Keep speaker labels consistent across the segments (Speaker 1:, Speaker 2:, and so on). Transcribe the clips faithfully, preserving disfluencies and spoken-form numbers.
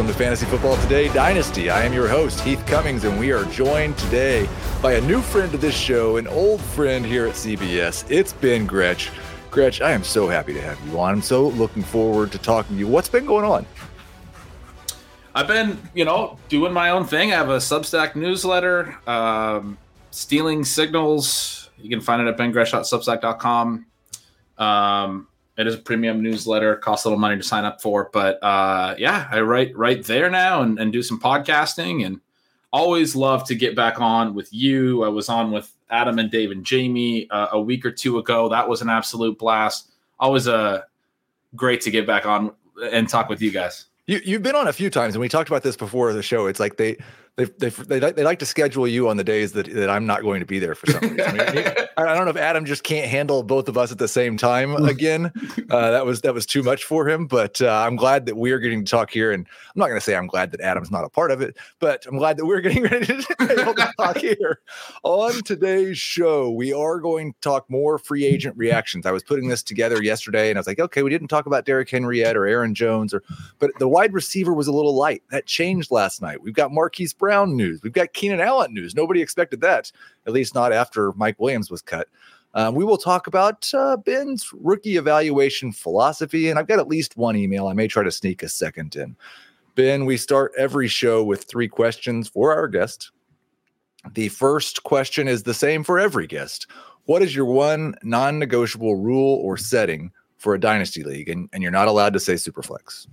Speaker 1: Welcome to Fantasy Football Today Dynasty. I am your host, Heath Cummings, and we are joined today by a new friend to this show, an old friend here at C B S. It's Ben Gretch. Gretch, I am so happy to have you on. I'm so looking forward to talking to you. What's been going on?
Speaker 2: I've been, you know, doing my own thing. I have a Substack newsletter, um, Stealing Signals. You can find it at ben gretch dot substack dot com. Um, it is a premium newsletter. Costs a little money to sign up for. But, uh, yeah, I write right there now and, and do some podcasting. And always love to get back on with you. I was on with Adam and Dave and Jamie uh, a week or two ago. That was an absolute blast. Always uh, great to get back on and talk with you guys.
Speaker 1: You, you've been on a few times, and we talked about this before the show. It's like they they they they, they like to schedule you on the days that, that I'm not going to be there for some reason. I, mean, I don't know if Adam just can't handle both of us at the same time again. Uh, that was that was too much for him. But uh, I'm glad that we're getting to talk here, and I'm not going to say I'm glad that Adam's not a part of it, but I'm glad that we're getting ready to be able to talk here on today's show. We are going to talk more free agent reactions. I was putting this together yesterday, and I was like, okay, we didn't talk about Derrick Henry yet or Aaron Jones, or but the wide receiver was a little light. That changed last night. We've got Marquise Brown news. We've got Keenan Allen news. Nobody expected that, at least not after Mike Williams was cut. Um, we will talk about uh, Ben's rookie evaluation philosophy, and I've got at least one email. I may try to sneak a second in. Ben, we start every show with three questions for our guest. The first question is the same for every guest. What is your one non-negotiable rule or setting for a dynasty league? And, and you're not allowed to say Superflex.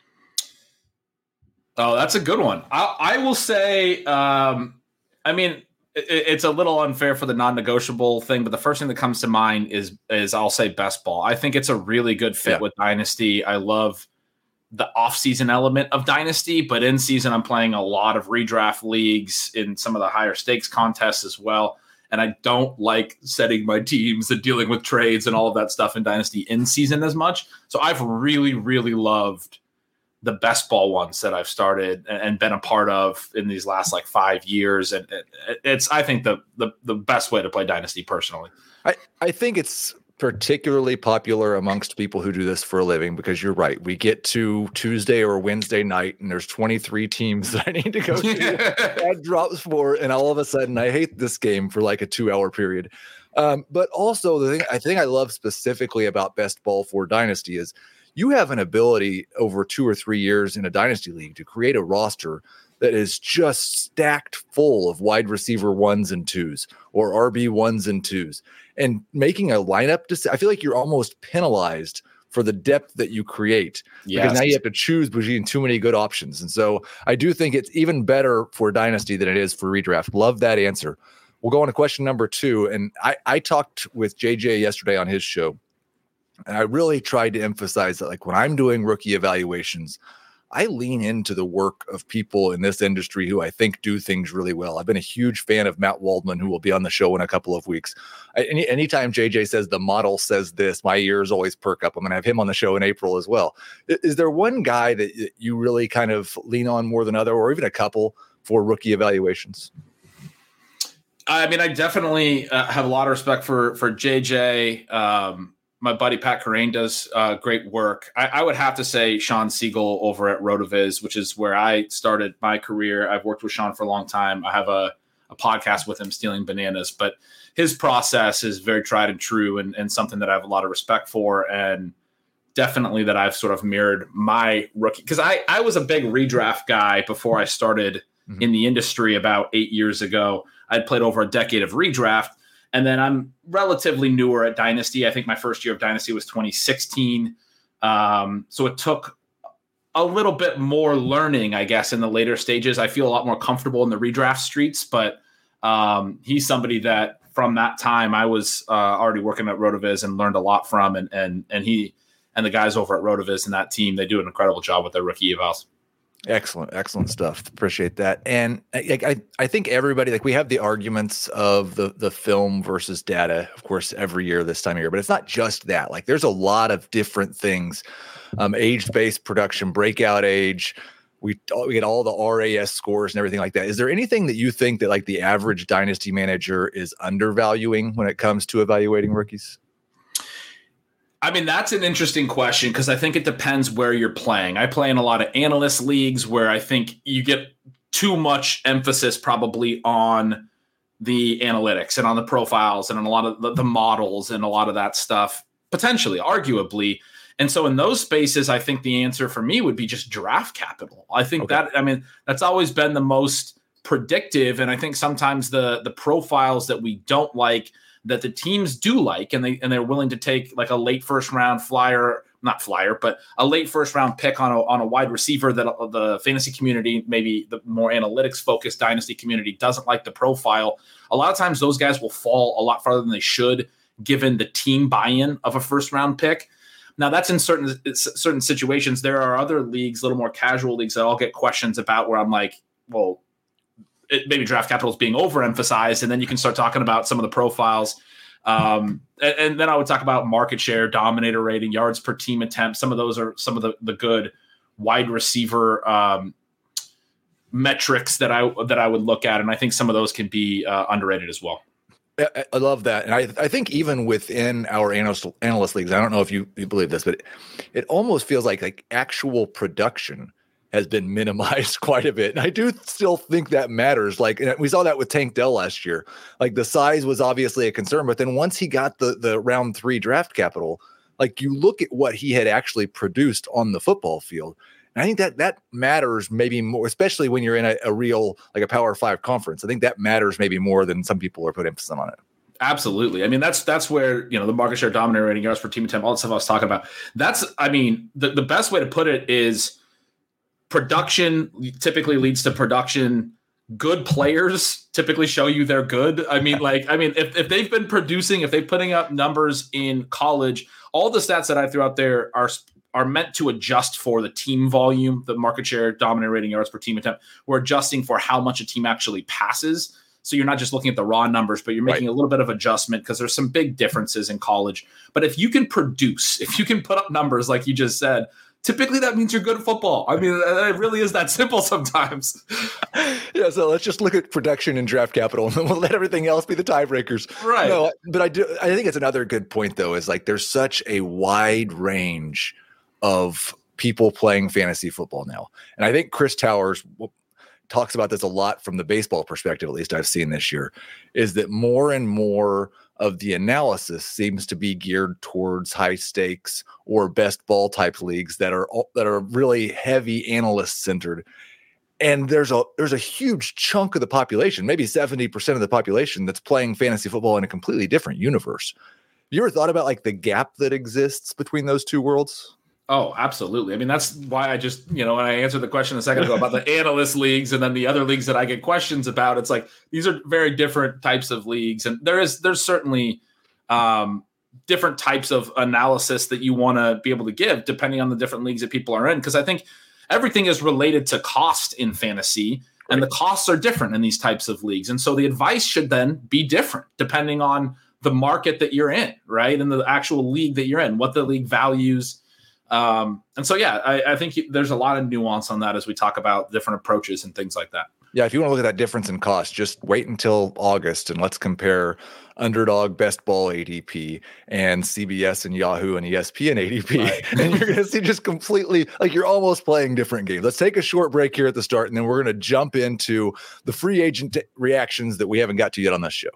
Speaker 2: Oh, that's a good one. I, I will say, um, I mean, it, it's a little unfair for the non-negotiable thing, but the first thing that comes to mind is, is I'll say best ball. I think it's a really good fit yeah. with Dynasty. I love the off-season element of Dynasty, but in season, I'm playing a lot of redraft leagues in some of the higher stakes contests as well. And I don't like setting my teams and dealing with trades and all of that stuff in Dynasty in season as much. So I've really, really loved the best ball ones that I've started and been a part of in these last like five years. And it's, I think the, the, the best way to play Dynasty personally.
Speaker 1: I, I think it's particularly popular amongst people who do this for a living, because you're right. We get to Tuesday or Wednesday night and there's twenty-three teams that I need to go to. Add drops for, and all of a sudden I hate this game for like a two hour period. Um, but also the thing I think I love specifically about best ball for Dynasty is you have an ability over two or three years in a dynasty league to create a roster that is just stacked full of wide receiver ones and twos or R B ones and twos, and making a lineup. To, I feel like you're almost penalized for the depth that you create yes. because now you have to choose between too many good options. And so I do think it's even better for dynasty than it is for redraft. Love that answer. We'll go on to question number two. And I, I talked with J J yesterday on his show, and I really tried to emphasize that, like, when I'm doing rookie evaluations, I lean into the work of people in this industry who I think do things really well. I've been a huge fan of Matt Waldman, who will be on the show in a couple of weeks. I, any anytime J J says the model says this, my ears always perk up. I'm going to have him on the show in April as well. Is, is there one guy that you really kind of lean on more than other, or even a couple for rookie evaluations?
Speaker 2: I mean, I definitely uh, have a lot of respect for for J J. Um, My buddy Pat Kerrane does uh, great work. I, I would have to say Sean Siegel over at RotoViz, which is where I started my career. I've worked with Sean for a long time. I have a, a podcast with him, Stealing Bananas. But his process is very tried and true, and, and something that I have a lot of respect for, and definitely that I've sort of mirrored my rookie. Because I, I was a big redraft guy before I started mm-hmm. in the industry about eight years ago. I'd played over a decade of redraft. And then I'm relatively newer at Dynasty. I think my first year of Dynasty was twenty sixteen. Um, so it took a little bit more learning, I guess, in the later stages. I feel a lot more comfortable in the redraft streets, but um, he's somebody that from that time I was uh, already working at RotoViz and learned a lot from. And and and he and the guys over at RotoViz and that team, they do an incredible job with their rookie evals.
Speaker 1: Excellent, excellent stuff. Appreciate that. And I, I, I think everybody, like, we have the arguments of the the film versus data, of course, every year this time of year, but it's not just that. Like, there's a lot of different things, um, age-based production, breakout age. We we get all the R A S scores and everything like that. Is there anything that you think that, like, the average dynasty manager is undervaluing when it comes to evaluating rookies?
Speaker 2: I mean, that's an interesting question because I think it depends where you're playing. I play in a lot of analyst leagues where I think you get too much emphasis probably on the analytics and on the profiles and on a lot of the, the models and a lot of that stuff, potentially, arguably. And so in those spaces, I think the answer for me would be just draft capital. I think okay. that, I mean, that's always been the most predictive. And I think sometimes the the profiles that we don't like, that the teams do like, and they and they're willing to take like a late first round flyer, not flyer, but a late first round pick on a on a wide receiver that the fantasy community, maybe the more analytics focused dynasty community, doesn't like the profile. A lot of times those guys will fall a lot farther than they should, given the team buy-in of a first round pick. Now that's in certain certain situations. There are other leagues, a little more casual leagues, that I'll get questions about where I'm like, well, It, maybe draft capital is being overemphasized, and then you can start talking about some of the profiles. Um, and, and then I would talk about market share, dominator rating, yards per team attempt. Some of those are some of the, the good wide receiver um, metrics that I that I would look at, and I think some of those can be uh, underrated as well.
Speaker 1: I, I love that, and I, I think even within our analyst, analyst leagues, I don't know if you, you believe this, but it, it almost feels like like actual production has been minimized quite a bit. And I do still think that matters. Like, and we saw that with Tank Dell last year. Like, the size was obviously a concern, but then once he got the, the round three draft capital, like, you look at what he had actually produced on the football field. And I think that that matters maybe more, especially when you're in a, a real, like a Power Five conference. I think that matters maybe more than some people are putting emphasis on it.
Speaker 2: Absolutely. I mean, that's that's where, you know, the market share, dominator rating, yards per team attempt, all the stuff I was talking about. That's, I mean, the, the best way to put it is, production typically leads to production. Good players typically show you they're good. I mean, like, I mean, if, if they've been producing, if they're putting up numbers in college, all the stats that I threw out there are are meant to adjust for the team volume, the market share, dominant rating, yards per team attempt. We're adjusting for how much a team actually passes. So you're not just looking at the raw numbers, but you're making right. a little bit of adjustment because there's some big differences in college. But if you can produce, if you can put up numbers like you just said, typically that means you're good at football. I mean, it really is that simple sometimes.
Speaker 1: Yeah, so let's just look at production and draft capital, and then we'll let everything else be the tiebreakers.
Speaker 2: Right.
Speaker 1: No, but I do. I think it's another good point, though, is like there's such a wide range of people playing fantasy football now. And I think Chris Towers talks about this a lot from the baseball perspective, at least I've seen this year, is that more and more of the analysis seems to be geared towards high stakes or best ball type leagues that are that are really heavy analyst centered. And there's a there's a huge chunk of the population, maybe seventy percent of the population, that's playing fantasy football in a completely different universe. You ever thought about like the gap that exists between those two worlds?
Speaker 2: Oh, absolutely. I mean, that's why I just, you know, when I answered the question a second ago about the analyst leagues and then the other leagues that I get questions about, it's like, these are very different types of leagues. And there is, there's certainly um, different types of analysis that you want to be able to give depending on the different leagues that people are in. Because I think everything is related to cost in fantasy, and right. the costs are different in these types of leagues. And so the advice should then be different depending on the market that you're in, right? And the actual league that you're in, what the league values. Um, and so, yeah, I, I think there's a lot of nuance on that as we talk about different approaches and things like that.
Speaker 1: Yeah, if you want to look at that difference in cost, just wait until August and let's compare Underdog Best Ball A D P and C B S and Yahoo and E S P N A D P. Right. And you're going to see just completely, like, you're almost playing different games. Let's take a short break here at the start, and then we're going to jump into the free agent t- reactions that we haven't got to yet on this show.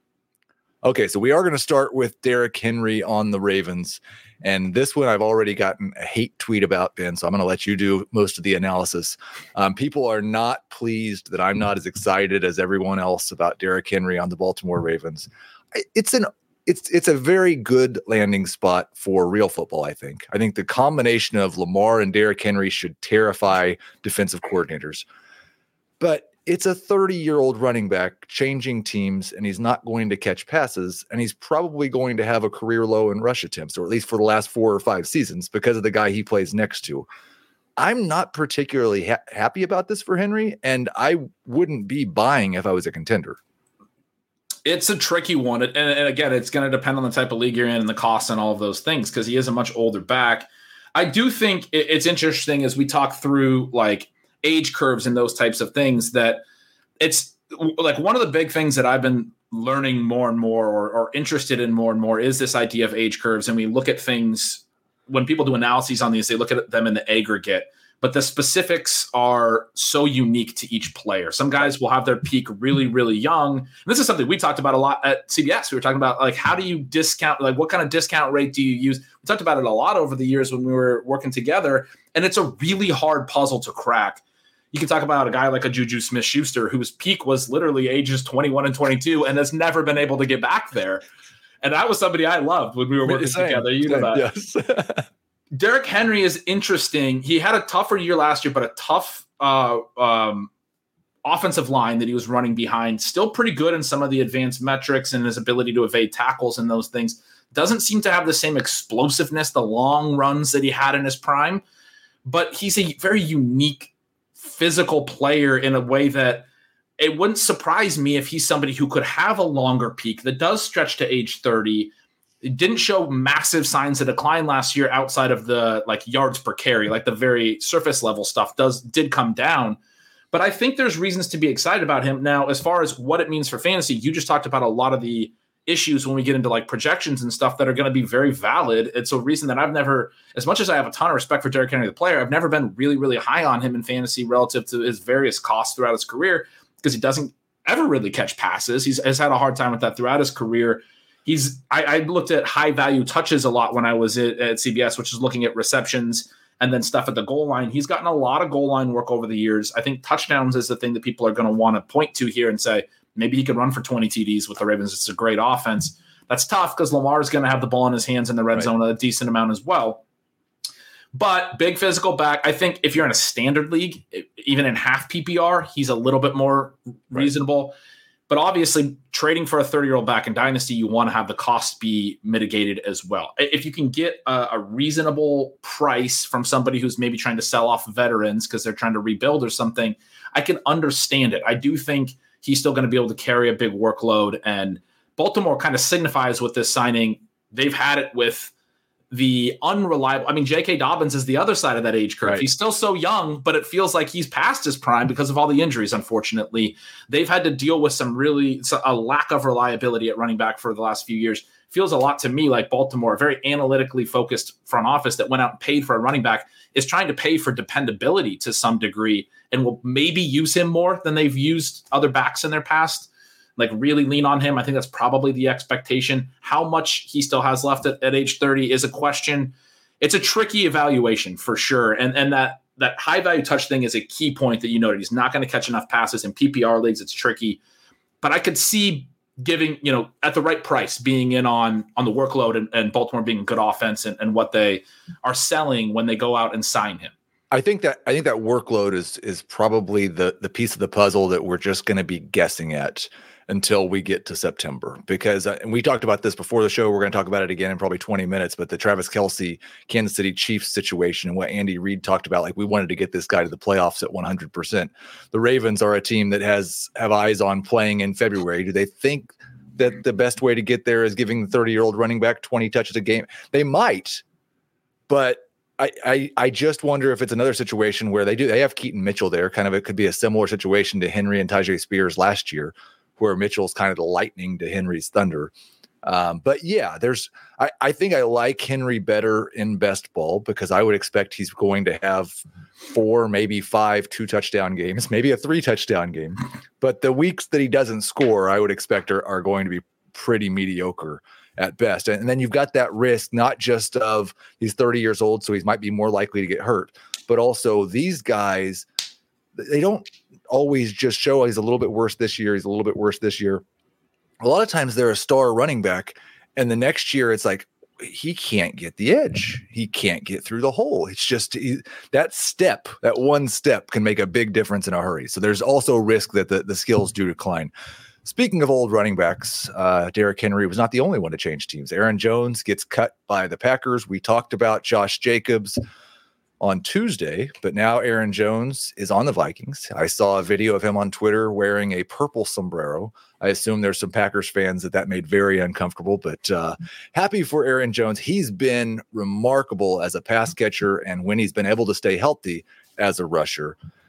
Speaker 1: Okay, so we are going to start with Derrick Henry on the Ravens. And this one I've already gotten a hate tweet about, Ben, so I'm going to let you do most of the analysis. Um, people are not pleased that I'm not as excited as everyone else about Derrick Henry on the Baltimore Ravens. It's an it's it's a very good landing spot for real football, I think. I think the combination of Lamar and Derrick Henry should terrify defensive coordinators. But it's a thirty-year-old running back changing teams, and he's not going to catch passes, and he's probably going to have a career low in rush attempts, or at least for the last four or five seasons, because of the guy he plays next to. I'm not particularly ha- happy about this for Henry, and I wouldn't be buying if I was a contender.
Speaker 2: It's a tricky one, and, and again, it's going to depend on the type of league you're in and the cost and all of those things, because he is a much older back. I do think it's interesting as we talk through, like, age curves and those types of things, that it's like one of the big things that I've been learning more and more or, or interested in more and more is this idea of age curves. And we look at things when people do analyses on these, they look at them in the aggregate, but the specifics are so unique to each player. Some guys will have their peak really, really young. And this is something we talked about a lot at C B S. We were talking about like, how do you discount, like what kind of discount rate do you use? We talked about it a lot over the years when we were working together, and it's a really hard puzzle to crack. You can talk about a guy like a Juju Smith-Schuster, whose peak was literally ages twenty-one and twenty-two and has never been able to get back there. And that was somebody I loved when we were working same, together. You know that. Yes. Derrick Henry is interesting. He had a tougher year last year, but a tough uh, um, offensive line that he was running behind. Still pretty good in some of the advanced metrics and his ability to evade tackles and those things. Doesn't seem to have the same explosiveness, the long runs that he had in his prime. But he's a very unique physical player in a way that it wouldn't surprise me if he's somebody who could have a longer peak that does stretch to age thirty. It didn't show massive signs of decline last year outside of the like yards per carry, like the very surface level stuff does did come down. But I think there's reasons to be excited about him. Now, as far as what it means for fantasy, you just talked about a lot of the issues when we get into like projections and stuff that are going to be very valid. It's a reason that I've never, as much as I have a ton of respect for Derrick Henry, the player, I've never been really, really high on him in fantasy relative to his various costs throughout his career, because he doesn't ever really catch passes. He's has had a hard time with that throughout his career. He's I, I looked at high value touches a lot when I was at, at C B S, which is looking at receptions and then stuff at the goal line. He's gotten a lot of goal line work over the years. I think touchdowns is the thing that people are going to want to point to here and say, maybe he could run for twenty T Ds with the Ravens. It's a great offense. That's tough because Lamar is going to have the ball in his hands in the red right. zone a decent amount as well. But big physical back. I think if you're in a standard league, even in half P P R, he's a little bit more reasonable. Right. But obviously, trading for a thirty-year-old back in Dynasty, you want to have the cost be mitigated as well. If you can get a, a reasonable price from somebody who's maybe trying to sell off veterans because they're trying to rebuild or something, I can understand it. I do think he's still going to be able to carry a big workload. And Baltimore kind of signifies with this signing, they've had it with the unreliable. I mean, J K. Dobbins is the other side of that age curve. Right. He's still so young, but it feels like he's past his prime because of all the injuries, unfortunately. They've had to deal with some really a lack of reliability at running back for the last few years. Feels a lot to me like Baltimore, a very analytically focused front office that went out and paid for a running back, is trying to pay for dependability to some degree and will maybe use him more than they've used other backs in their past. Like really lean on him. I think that's probably the expectation. How much he still has left at, at age thirty is a question. It's a tricky evaluation for sure. And and that that high value touch thing is a key point that you noted. He's not going to catch enough passes in P P R leagues. It's tricky. But I could see giving, you know, at the right price, being in on on the workload and, and Baltimore being a good offense and, and what they are selling when they go out and sign him.
Speaker 1: I think that I think that workload is is probably the the piece of the puzzle that we're just going to be guessing at until we get to September, because uh, and we talked about this before the show. We're going to talk about it again in probably twenty minutes, but the Travis Kelce, Kansas City Chiefs situation and what Andy Reid talked about, like we wanted to get this guy to the playoffs at one hundred percent. The Ravens are a team that has have eyes on playing in February. Do they think that the best way to get there is giving the thirty-year-old running back twenty touches a game? They might, but I, I I just wonder if it's another situation where they do they have Keaton Mitchell there. Kind of it could be a similar situation to Henry and Tyjae Spears last year, where Mitchell's kind of the lightning to Henry's thunder. Um, but yeah, there's I, I think I like Henry better in best ball because I would expect he's going to have four, maybe five two touchdown games, maybe a three touchdown game. But the weeks that he doesn't score, I would expect are, are going to be pretty mediocre at best. And then you've got that risk, not just of he's thirty years old, so he might be more likely to get hurt, but also these guys, they don't always just show he's a little bit worse this year. He's a little bit worse this year. A lot of times they're a star running back, and the next year it's like, he can't get the edge. He can't get through the hole. It's just he, that step, that one step can make a big difference in a hurry. So there's also risk that the, the skills do decline. Speaking of old running backs, uh, Derrick Henry was not the only one to change teams. Aaron Jones gets cut by the Packers. We talked about Josh Jacobs on Tuesday, but now Aaron Jones is on the Vikings. I saw a video of him on Twitter wearing a purple sombrero. I assume there's some Packers fans that that made very uncomfortable, but uh, happy for Aaron Jones. He's been remarkable as a pass catcher, and when he's been able to stay healthy as a rusher.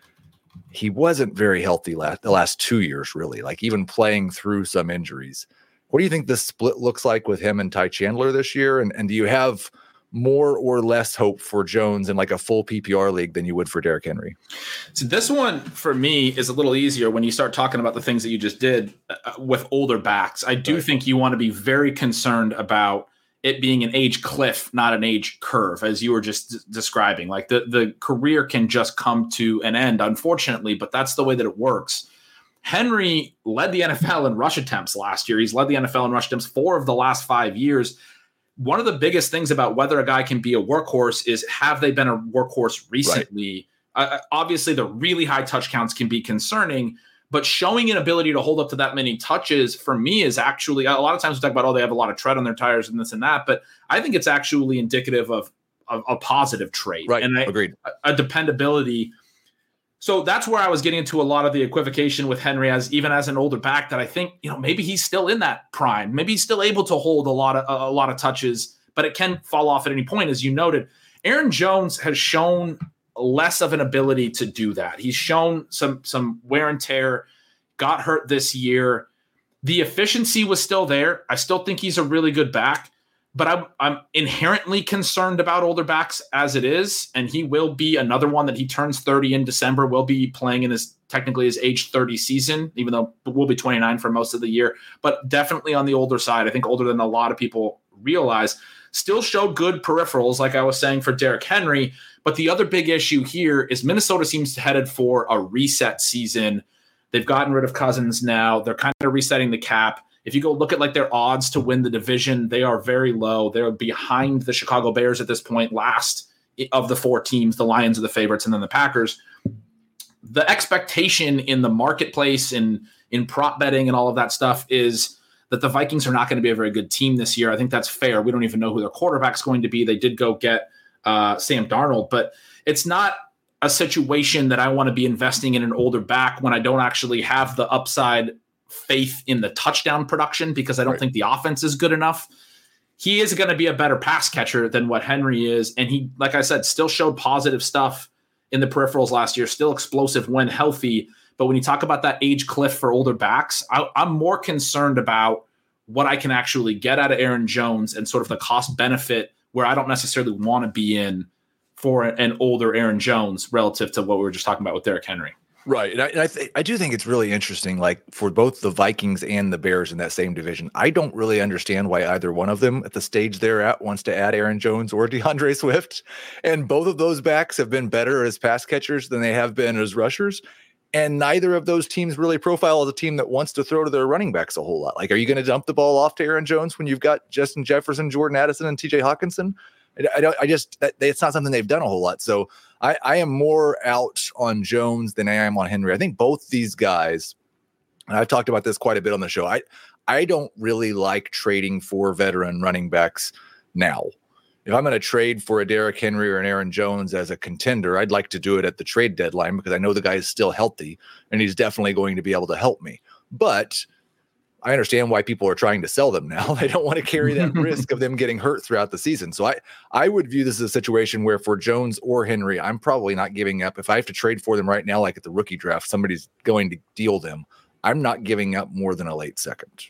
Speaker 1: he wasn't very healthy last the last two years, really, like even playing through some injuries. What do you think this split looks like with him and Ty Chandler this year? And, and do you have more or less hope for Jones in like a full P P R league than you would for Derrick Henry?
Speaker 2: So this one for me is a little easier when you start talking about the things that you just did uh, with older backs. I do right. think you want to be very concerned about it being an age cliff, not an age curve, as you were just d- describing. Like the, the career can just come to an end, unfortunately, but that's the way that it works. Henry led the N F L in rush attempts last year. He's led the N F L in rush attempts four of the last five years. One of the biggest things about whether a guy can be a workhorse is, have they been a workhorse recently? Right. Uh, obviously, the really high touch counts can be concerning, but showing an ability to hold up to that many touches for me is actually, a lot of times we talk about, oh, they have a lot of tread on their tires and this and that, but I think it's actually indicative of, of a positive trait.
Speaker 1: Right.
Speaker 2: And I,
Speaker 1: Agreed.
Speaker 2: A, a dependability. So that's where I was getting into a lot of the equivocation with Henry, as even as an older back, that I think, you know, maybe he's still in that prime. Maybe he's still able to hold a lot of a, a lot of touches, but it can fall off at any point, as you noted. Aaron Jones has shown less of an ability to do that. He's shown some some wear and tear, got hurt this year. The efficiency was still there. I still think he's a really good back, but I'm I'm inherently concerned about older backs as it is, and he will be another one that he turns thirty in December, will be playing in his technically his age thirty season, even though we'll be twenty-nine for most of the year, but definitely on the older side. I think older than a lot of people realize. Still showed good peripherals, like I was saying, for Derrick Henry. But the other big issue here is Minnesota seems headed for a reset season. They've gotten rid of Cousins now. They're kind of resetting the cap. If you go look at like their odds to win the division, they are very low. They're behind the Chicago Bears at this point, last of the four teams. The Lions are the favorites, and then the Packers. The expectation in the marketplace and in prop betting and all of that stuff is that the Vikings are not going to be a very good team this year. I think that's fair. We don't even know who their quarterback's going to be. They did go get uh, Sam Darnold, but it's not a situation that I want to be investing in an older back when I don't actually have the upside faith in the touchdown production, because I don't right. think the offense is good enough. He is going to be a better pass catcher than what Henry is. And he, like I said, still showed positive stuff in the peripherals last year, still explosive when healthy. But when you talk about that age cliff for older backs, I, I'm more concerned about what I can actually get out of Aaron Jones and sort of the cost benefit, where I don't necessarily want to be in for an older Aaron Jones relative to what we were just talking about with Derrick Henry.
Speaker 1: Right. And I, and I, th- I do think it's really interesting, like for both the Vikings and the Bears in that same division. I don't really understand why either one of them at the stage they're at wants to add Aaron Jones or DeAndre Swift. And both of those backs have been better as pass catchers than they have been as rushers. And neither of those teams really profile as a team that wants to throw to their running backs a whole lot. Like, are you going to dump the ball off to Aaron Jones when you've got Justin Jefferson, Jordan Addison, and T J Hawkinson? I, I don't. I just that, it's not something they've done a whole lot. So I, I am more out on Jones than I am on Henry. I think both these guys, and I've talked about this quite a bit on the show. I I don't really like trading for veteran running backs now. If I'm going to trade for a Derrick Henry or an Aaron Jones as a contender, I'd like to do it at the trade deadline because I know the guy is still healthy and he's definitely going to be able to help me. But I understand why people are trying to sell them now. They don't want to carry that risk of them getting hurt throughout the season. So I, I would view this as a situation where for Jones or Henry, I'm probably not giving up. If I have to trade for them right now, like at the rookie draft, somebody's going to deal them. I'm not giving up more than a late second.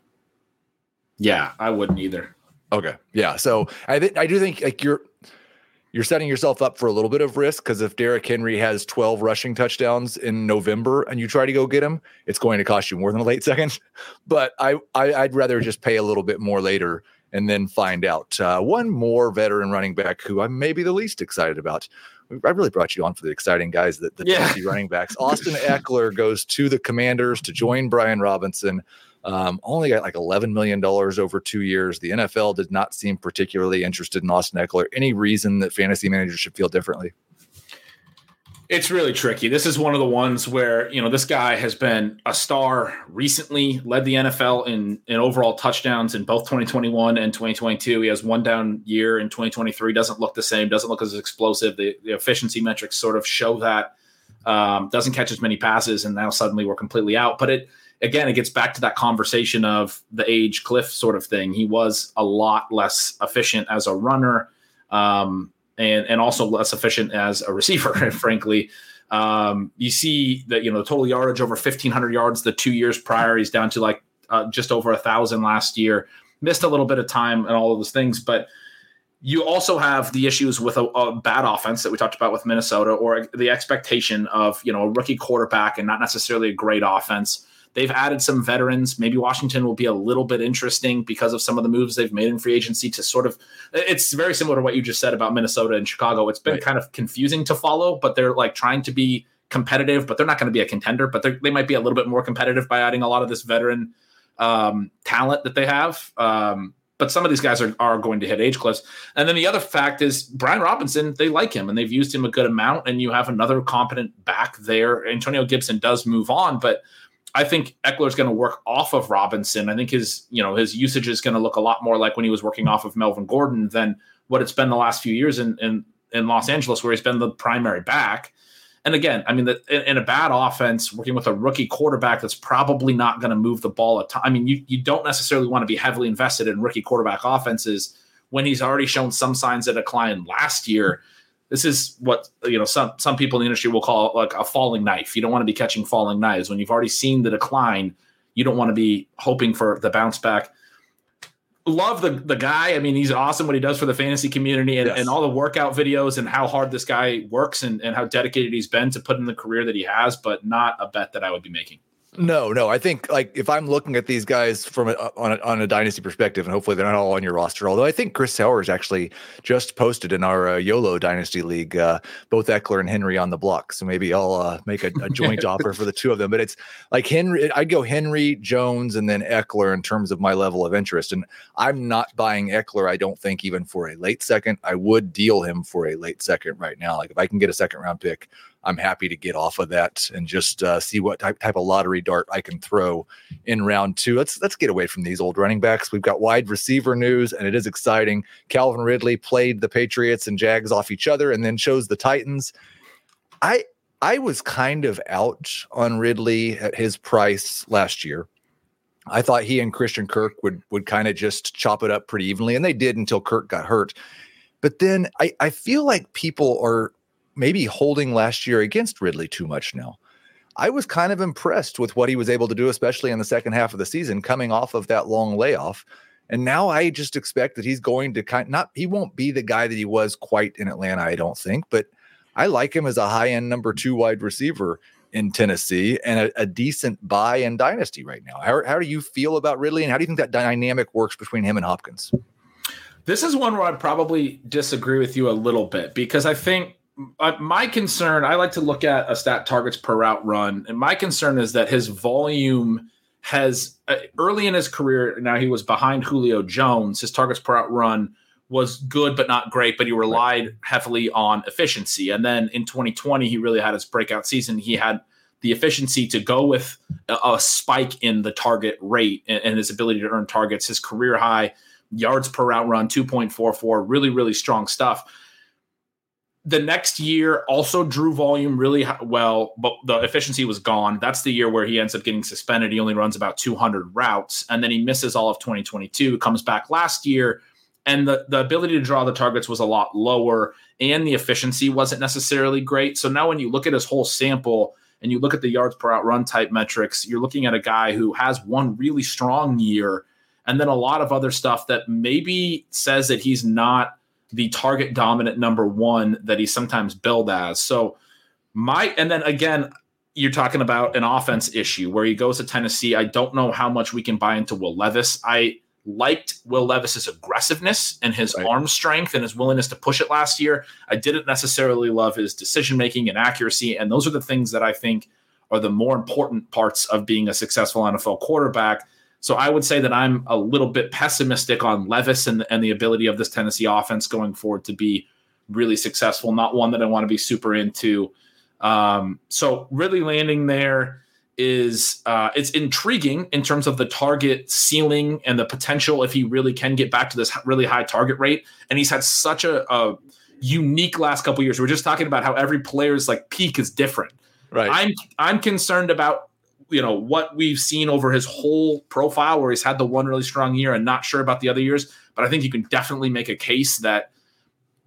Speaker 2: Yeah, I wouldn't either.
Speaker 1: Okay. Yeah. So I th- I do think like you're you're setting yourself up for a little bit of risk, because if Derrick Henry has twelve rushing touchdowns in November and you try to go get him, it's going to cost you more than a late second. But I, I I'd rather just pay a little bit more later and then find out. Uh, one more veteran running back who I'm maybe the least excited about. I really brought you on for the exciting guys, that the
Speaker 2: yeah.
Speaker 1: Tennessee running backs. Austin Eckler goes to the Commanders to join Brian Robinson. Um, only got like eleven million dollars over two years. The N F L did not seem particularly interested in Austin Eckler. Any reason that fantasy managers should feel differently?
Speaker 2: It's really tricky. This is one of the ones where, you know, this guy has been a star recently, led the N F L in, in overall touchdowns in both twenty twenty-one and twenty twenty-two. He has one down year in twenty twenty-three. Doesn't look the same. Doesn't look as explosive. The, the efficiency metrics sort of show that. Um, doesn't catch as many passes, and now suddenly we're completely out. But it, Again, it gets back to that conversation of the age cliff sort of thing. He was a lot less efficient as a runner, um, and, and also less efficient as a receiver, frankly. Um, you see that, you know, total yardage over fifteen hundred yards the two years prior. He's down to like uh, just over a thousand last year. Missed a little bit of time and all of those things, but you also have the issues with a, a bad offense that we talked about with Minnesota, or the expectation of, you know, a rookie quarterback and not necessarily a great offense. They've added some veterans. Maybe Washington will be a little bit interesting because of some of the moves they've made in free agency to sort of, it's very similar to what you just said about Minnesota and Chicago. It's been right. kind of confusing to follow, but they're like trying to be competitive, but they're not going to be a contender, but they might be a little bit more competitive by adding a lot of this veteran um, talent that they have. Um, But some of these guys are, are going to hit age cliffs. And then the other fact is Brian Robinson, they like him and they've used him a good amount. And you have another competent back there. Antonio Gibson does move on, but I think Ekeler is going to work off of Robinson. I think his, you know, his usage is going to look a lot more like when he was working off of Melvin Gordon than what it's been the last few years in, in, in Los Angeles, where he's been the primary back. And again, I mean, the, in, in a bad offense, working with a rookie quarterback that's probably not going to move the ball a ton. I mean, you, you don't necessarily want to be heavily invested in rookie quarterback offenses when he's already shown some signs of decline last year. This is what, you know, some some people in the industry will call like a falling knife. You don't want to be catching falling knives. When you've already seen the decline, you don't want to be hoping for the bounce back. Love the the guy. I mean, he's awesome what he does for the fantasy community and, yes. and all the workout videos and how hard this guy works and, and how dedicated he's been to put in the career that he has, but not a bet that I would be making.
Speaker 1: No, no. I think like if I'm looking at these guys from a, on, a, on a dynasty perspective, and hopefully they're not all on your roster, although I think Chris Sowers actually just posted in our uh, YOLO Dynasty League, uh, both Ekeler and Henry on the block. So maybe I'll uh, make a, a joint offer for the two of them. But it's like Henry, I'd go Henry, Jones, and then Ekeler in terms of my level of interest. And I'm not buying Ekeler, I don't think, even for a late second. I would deal him for a late second right now. Like if I can get a second round pick, I'm happy to get off of that and just uh, see what type, type of lottery dart I can throw in round two. Let's let's get away from these old running backs. We've got wide receiver news, and it is exciting. Calvin Ridley played the Patriots and Jags off each other and then chose the Titans. I I was kind of out on Ridley at his price last year. I thought he and Christian Kirk would would kind of just chop it up pretty evenly, and they did until Kirk got hurt. But then I, I feel like people are maybe holding last year against Ridley too much now. I was kind of impressed with what he was able to do, especially in the second half of the season, coming off of that long layoff. And now I just expect that he's going to kind not, he won't be the guy that he was quite in Atlanta, I don't think, but I like him as a high-end number two wide receiver in Tennessee and a, a decent buy in Dynasty right now. How, how do you feel about Ridley, and how do you think that dynamic works between him and Hopkins?
Speaker 2: This is one where I'd probably disagree with you a little bit, because I think Uh, my concern, I like to look at a stat targets per route run, and my concern is that his volume has uh, early in his career. Now he was behind Julio Jones. His targets per route run was good, but not great, but he relied right. heavily on efficiency. And then in twenty twenty, he really had his breakout season. He had the efficiency to go with a, a spike in the target rate and, and his ability to earn targets. His career high yards per route run, two point four four, really, really strong stuff. The next year also drew volume really well, but the efficiency was gone. That's the year where he ends up getting suspended. He only runs about two hundred routes, and then he misses all of twenty twenty-two, comes back last year, and the, the ability to draw the targets was a lot lower, and the efficiency wasn't necessarily great. So now when you look at his whole sample and you look at the yards per out run type metrics, you're looking at a guy who has one really strong year and then a lot of other stuff that maybe says that he's not the target dominant number one that he's sometimes billed as. So my, and then again, you're talking about an offense issue where he goes to Tennessee. I don't know how much we can buy into Will Levis. I liked Will Levis's aggressiveness and his right. arm strength and his willingness to push it last year. I didn't necessarily love his decision-making and accuracy. And those are the things that I think are the more important parts of being a successful N F L quarterback. So I would say that I'm a little bit pessimistic on Levis and, and the ability of this Tennessee offense going forward to be really successful. Not one that I want to be super into. Um, so really landing there is uh, it's intriguing in terms of the target ceiling and the potential if he really can get back to this really high target rate. And he's had such a, a unique last couple of years. We're just talking about how every player's like peak is different. Right. I'm I'm concerned about you know, what we've seen over his whole profile where he's had the one really strong year and not sure about the other years. But I think you can definitely make a case that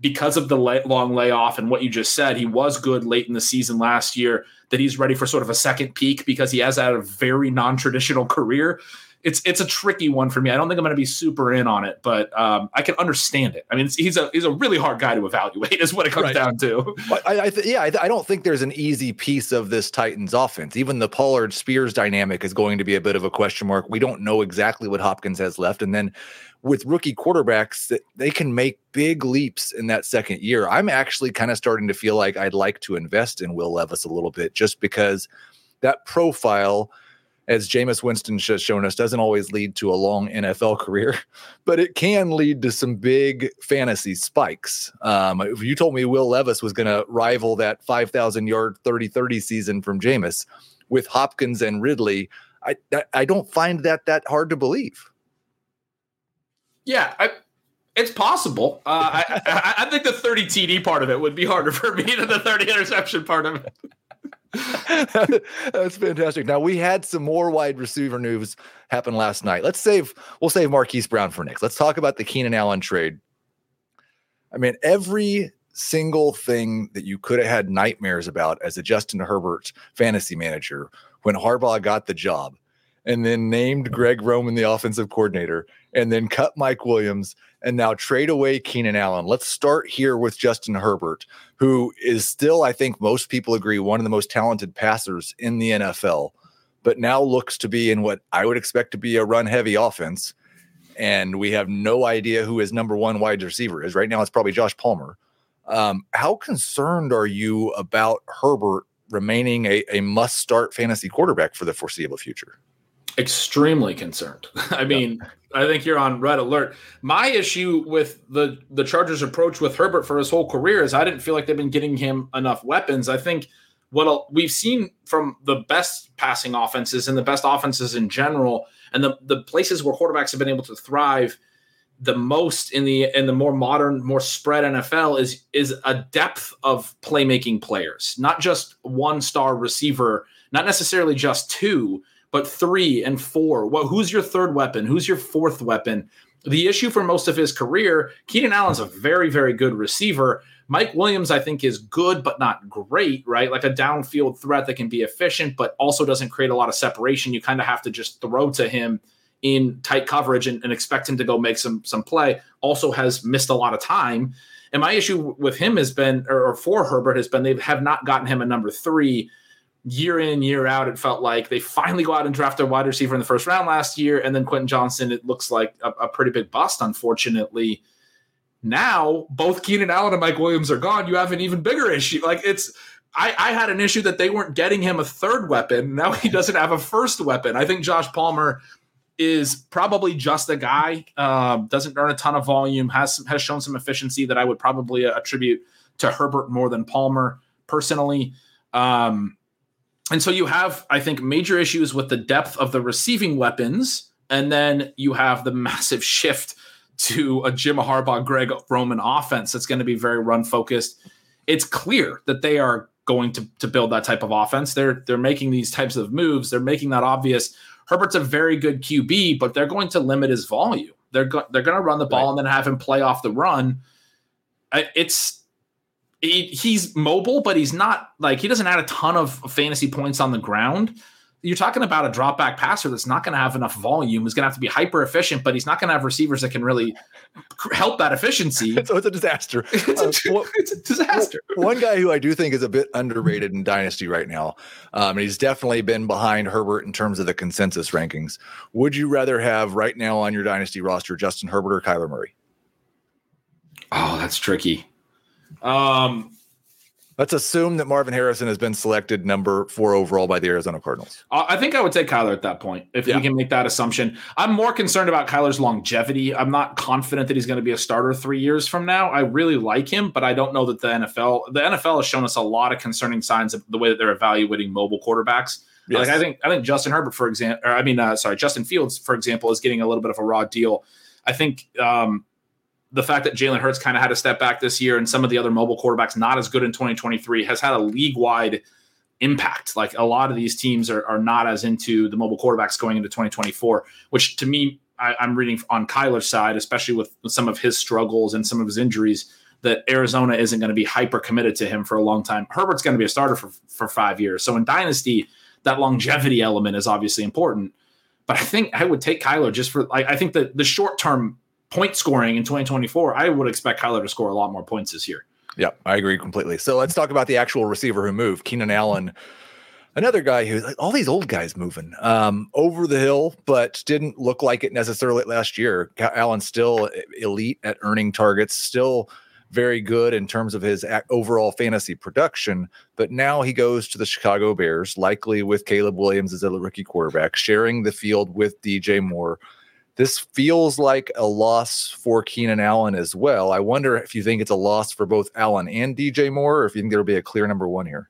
Speaker 2: because of the lay, long layoff and what you just said, he was good late in the season last year, that he's ready for sort of a second peak because he has had a very non-traditional career. It's it's a tricky one for me. I don't think I'm going to be super in on it, but um, I can understand it. I mean, it's, he's a he's a really hard guy to evaluate, is what it comes right. down to.
Speaker 1: I, I th- yeah, I, th- I don't think there's an easy piece of this Titans offense. Even the Pollard Spears dynamic is going to be a bit of a question mark. We don't know exactly what Hopkins has left, and then with rookie quarterbacks, they can make big leaps in that second year. I'm actually kind of starting to feel like I'd like to invest in Will Levis a little bit, just because that profile, as Jameis Winston has shown us, doesn't always lead to a long N F L career, but it can lead to some big fantasy spikes. Um, if you told me Will Levis was going to rival that five thousand yard thirty thirty season from Jameis with Hopkins and Ridley, I, I don't find that that hard to believe.
Speaker 2: Yeah, I, it's possible. Uh, I, I, I think the thirty T D part of it would be harder for me than the thirty interception part of it.
Speaker 1: That's fantastic. Now, we had some more wide receiver news happen last night. Let's save, we'll save Marquise Brown for next. Let's talk about the Keenan Allen trade. I mean, every single thing that you could have had nightmares about as a Justin Herbert fantasy manager when Harbaugh got the job, and then named Greg Roman the offensive coordinator, and then cut Mike Williams, and now trade away Keenan Allen. Let's start here with Justin Herbert, who is still, I think most people agree, one of the most talented passers in the N F L, but now looks to be in what I would expect to be a run-heavy offense. And we have no idea who his number one wide receiver is. Right now, it's probably Josh Palmer. Um, how concerned are you about Herbert remaining a, a must-start fantasy quarterback for the foreseeable future?
Speaker 2: Extremely concerned. I mean, yeah. I think you're on red alert. My issue with the, the Chargers' approach with Herbert for his whole career is I didn't feel like they've been getting him enough weapons. I think what we've seen from the best passing offenses and the best offenses in general, and the, the places where quarterbacks have been able to thrive the most in the in the more modern, more spread N F L is is a depth of playmaking players, not just one star receiver, not necessarily just two, but three and four. Well, who's your third weapon? Who's your fourth weapon? The issue for most of his career, Keenan Allen's a very, very good receiver. Mike Williams, I think, is good, but not great, right? Like a downfield threat that can be efficient, but also doesn't create a lot of separation. You kind of have to just throw to him in tight coverage and, and expect him to go make some, some play. Also has missed a lot of time. And my issue with him has been, or for Herbert has been, they have not gotten him a number three. Year in, year out, it felt like they finally go out and draft their wide receiver in the first round last year. And then Quentin Johnson, it looks like a, a pretty big bust, unfortunately. Now, both Keenan Allen and Mike Williams are gone. You have an even bigger issue. Like it's, I, I had an issue that they weren't getting him a third weapon. Now he doesn't have a first weapon. I think Josh Palmer is probably just a guy, uh, doesn't earn a ton of volume, has, has shown some efficiency that I would probably attribute to Herbert more than Palmer personally. Um, And so you have, I think, major issues with the depth of the receiving weapons, and then you have the massive shift to a Jim Harbaugh, Greg Roman offense that's going to be very run-focused. It's clear that they are going to, to build that type of offense. They're they're making these types of moves. They're making that obvious. Herbert's a very good Q B, but they're going to limit his volume. They're, go- they're going to run the ball right, and then have him play off the run. It's He, he's mobile, but he's not like he doesn't add a ton of fantasy points on the ground. You're talking about a drop back passer that's not going to have enough volume. He's going to have to be hyper efficient, but he's not going to have receivers that can really help that efficiency.
Speaker 1: So it's a disaster.
Speaker 2: It's a, uh, it's a disaster.
Speaker 1: One guy who I do think is a bit underrated in Dynasty right now, um, and he's definitely been behind Herbert in terms of the consensus rankings. Would you rather have right now on your Dynasty roster Justin Herbert or Kyler Murray?
Speaker 2: Oh, that's tricky. Um,
Speaker 1: Let's assume that Marvin Harrison has been selected number four overall by the Arizona Cardinals.
Speaker 2: I think I would take Kyler at that point, if yeah. we can make that assumption. I'm more concerned about Kyler's longevity. I'm not confident that he's going to be a starter three years from now. I really like him, but I don't know that the N F L, the N F L has shown us a lot of concerning signs of the way that they're evaluating mobile quarterbacks. Yes. Like I think, I think Justin Herbert, for example, or I mean, uh, sorry, Justin Fields, for example, is getting a little bit of a raw deal. I think, um, the fact that Jalen Hurts kind of had to step back this year and some of the other mobile quarterbacks not as good in twenty twenty-three has had a league-wide impact. Like a lot of these teams are, are not as into the mobile quarterbacks going into twenty twenty-four, which to me, I, I'm reading on Kyler's side, especially with some of his struggles and some of his injuries, that Arizona isn't going to be hyper committed to him for a long time. Herbert's going to be a starter for, for five years. So in Dynasty, that longevity element is obviously important. But I think I would take Kyler just for, I, I think that the short-term point scoring in twenty twenty-four, I would expect Kyler to score a lot more points this year.
Speaker 1: Yeah, I agree completely. So let's talk about the actual receiver who moved, Keenan Allen. Another guy who, like, all these old guys moving um, over the hill, but didn't look like it necessarily last year. Allen's still elite at earning targets, still very good in terms of his overall fantasy production. But now he goes to the Chicago Bears, likely with Caleb Williams as a rookie quarterback, sharing the field with D J Moore. This feels like a loss for Keenan Allen as well. I wonder if you think it's a loss for both Allen and D J Moore, or if you think there'll be a clear number one here.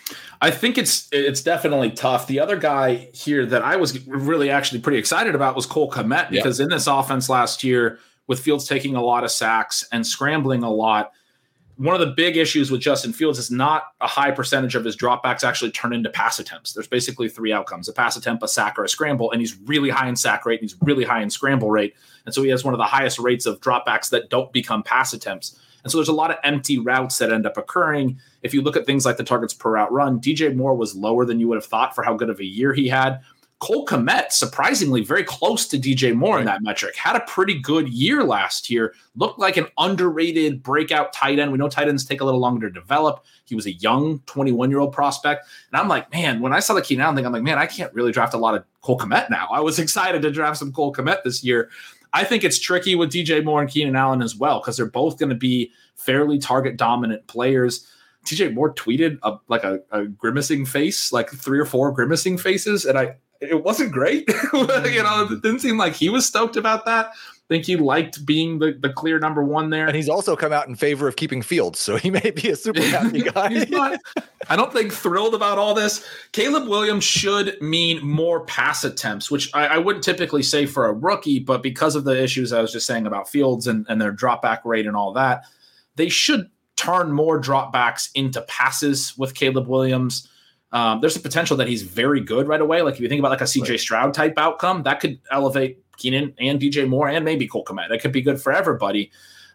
Speaker 2: I think it's it's definitely tough. The other guy here that I was really actually pretty excited about was Cole Kmet, because yeah. in this offense last year, with Fields taking a lot of sacks and scrambling a lot, one of the big issues with Justin Fields is not a high percentage of his dropbacks actually turn into pass attempts. There's basically three outcomes: a pass attempt, a sack, or a scramble. And he's really high in sack rate, and he's really high in scramble rate. And so he has one of the highest rates of dropbacks that don't become pass attempts. And so there's a lot of empty routes that end up occurring. If you look at things like the targets per route run, D J Moore was lower than you would have thought for how good of a year he had. Cole Kmet, surprisingly very close to D J Moore in that metric, had a pretty good year last year, looked like an underrated breakout tight end. We know tight ends take a little longer to develop. He was a young twenty-one-year-old prospect. And I'm like, man, when I saw the Keenan Allen thing, I'm like, man, I can't really draft a lot of Cole Kmet now. I was excited to draft some Cole Kmet this year. I think it's tricky with D J Moore and Keenan Allen as well, because they're both going to be fairly target-dominant players. D J Moore tweeted a, like a, a grimacing face, like three or four grimacing faces, and I it wasn't great. you know, it didn't seem like he was stoked about that. I think he liked being the, the clear number one there.
Speaker 1: And he's also come out in favor of keeping Fields, so he may be a super happy guy.
Speaker 2: He's not, I don't think thrilled about all this. Caleb Williams should mean more pass attempts, which I, I wouldn't typically say for a rookie, but because of the issues I was just saying about Fields and, and their dropback rate and all that, they should turn more dropbacks into passes with Caleb Williams. Um, there's a potential that he's very good right away. Like if you think about like a C J right. Stroud type outcome, that could elevate Keenan and D J Moore and maybe Cole Kmet. That could be good for everybody.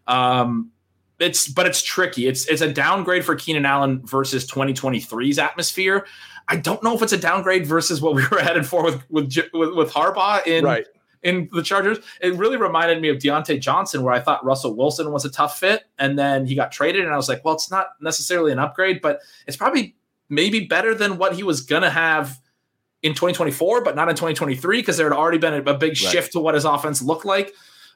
Speaker 2: Um, it's but it's tricky. It's it's a downgrade for Keenan Allen versus twenty twenty-three's atmosphere. I don't know if it's a downgrade versus what we were headed for with with with, with Harbaugh in right. in the Chargers. It really reminded me of Deontay Johnson, where I thought Russell Wilson was a tough fit, and then he got traded, and I was like, well, it's not necessarily an upgrade, but it's probably maybe better than what he was going to have in twenty twenty-four, but not in twenty twenty-three, because there had already been a, a big right. shift to what his offense looked like.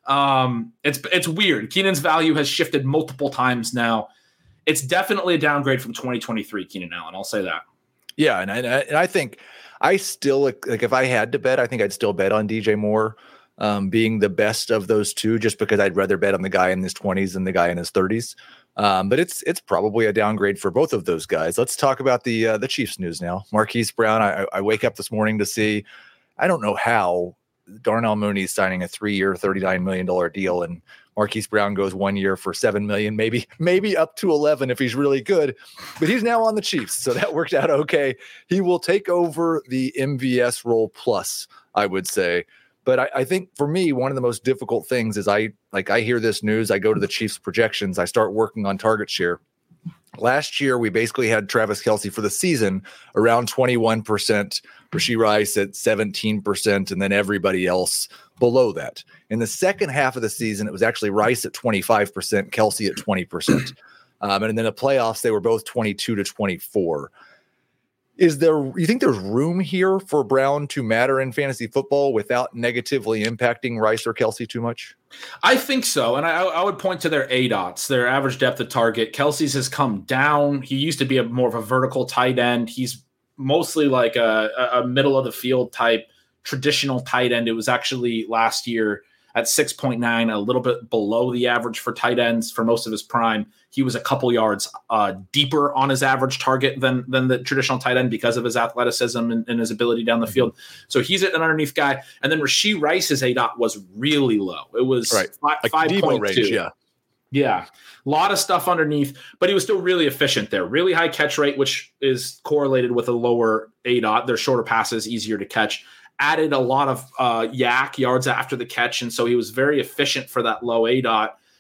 Speaker 2: Um, it's it's weird. Keenan's value has shifted multiple times now. It's definitely a downgrade from twenty twenty-three Keenan Allen. I'll say that.
Speaker 1: Yeah, and I, and I think I still, like, if I had to bet, I think I'd still bet on D J Moore um, being the best of those two, just because I'd rather bet on the guy in his twenties than the guy in his thirties. Um, but it's it's probably a downgrade for both of those guys. Let's talk about the uh, the Chiefs news now. Marquise Brown, I, I wake up this morning to see, I don't know how Darnell Mooney's signing a three-year, thirty-nine million dollars deal, and Marquise Brown goes one year for seven million dollars, maybe maybe up to eleven if he's really good. But he's now on the Chiefs, so that worked out okay. He will take over the M V S role plus, I would say. But I, I think for me, one of the most difficult things is I like I hear this news, I go to the Chiefs projections, I start working on target share. Last year, we basically had Travis Kelce for the season around twenty-one percent, Rashee Rice at seventeen percent, and then everybody else below that. In the second half of the season, it was actually Rice at twenty-five percent, Kelce at twenty percent. Um, and then the playoffs, they were both twenty-two to twenty-four. Is there, you think there's room here for Brown to matter in fantasy football without negatively impacting Rice or Kelce too much?
Speaker 2: I think so. And I, I would point to their A DOTs, their average depth of target. Kelce's has come down. He used to be a more of a vertical tight end. He's mostly like a, a middle of the field type, traditional tight end. It was actually last year at six point nine, a little bit below the average for tight ends for most of his prime. He was a couple yards uh, deeper on his average target than than the traditional tight end because of his athleticism and, and his ability down the field. So he's an underneath guy. And then Rashee Rice's A DOT was really low. It was
Speaker 1: right.
Speaker 2: fi-
Speaker 1: like
Speaker 2: five point two.
Speaker 1: Range, yeah.
Speaker 2: Yeah. A lot of stuff underneath, but he was still really efficient there. Really high catch rate, which is correlated with a lower A DOT. They're shorter passes, easier to catch. Added a lot of uh, yak yards after the catch, and so he was very efficient for that low A DOT.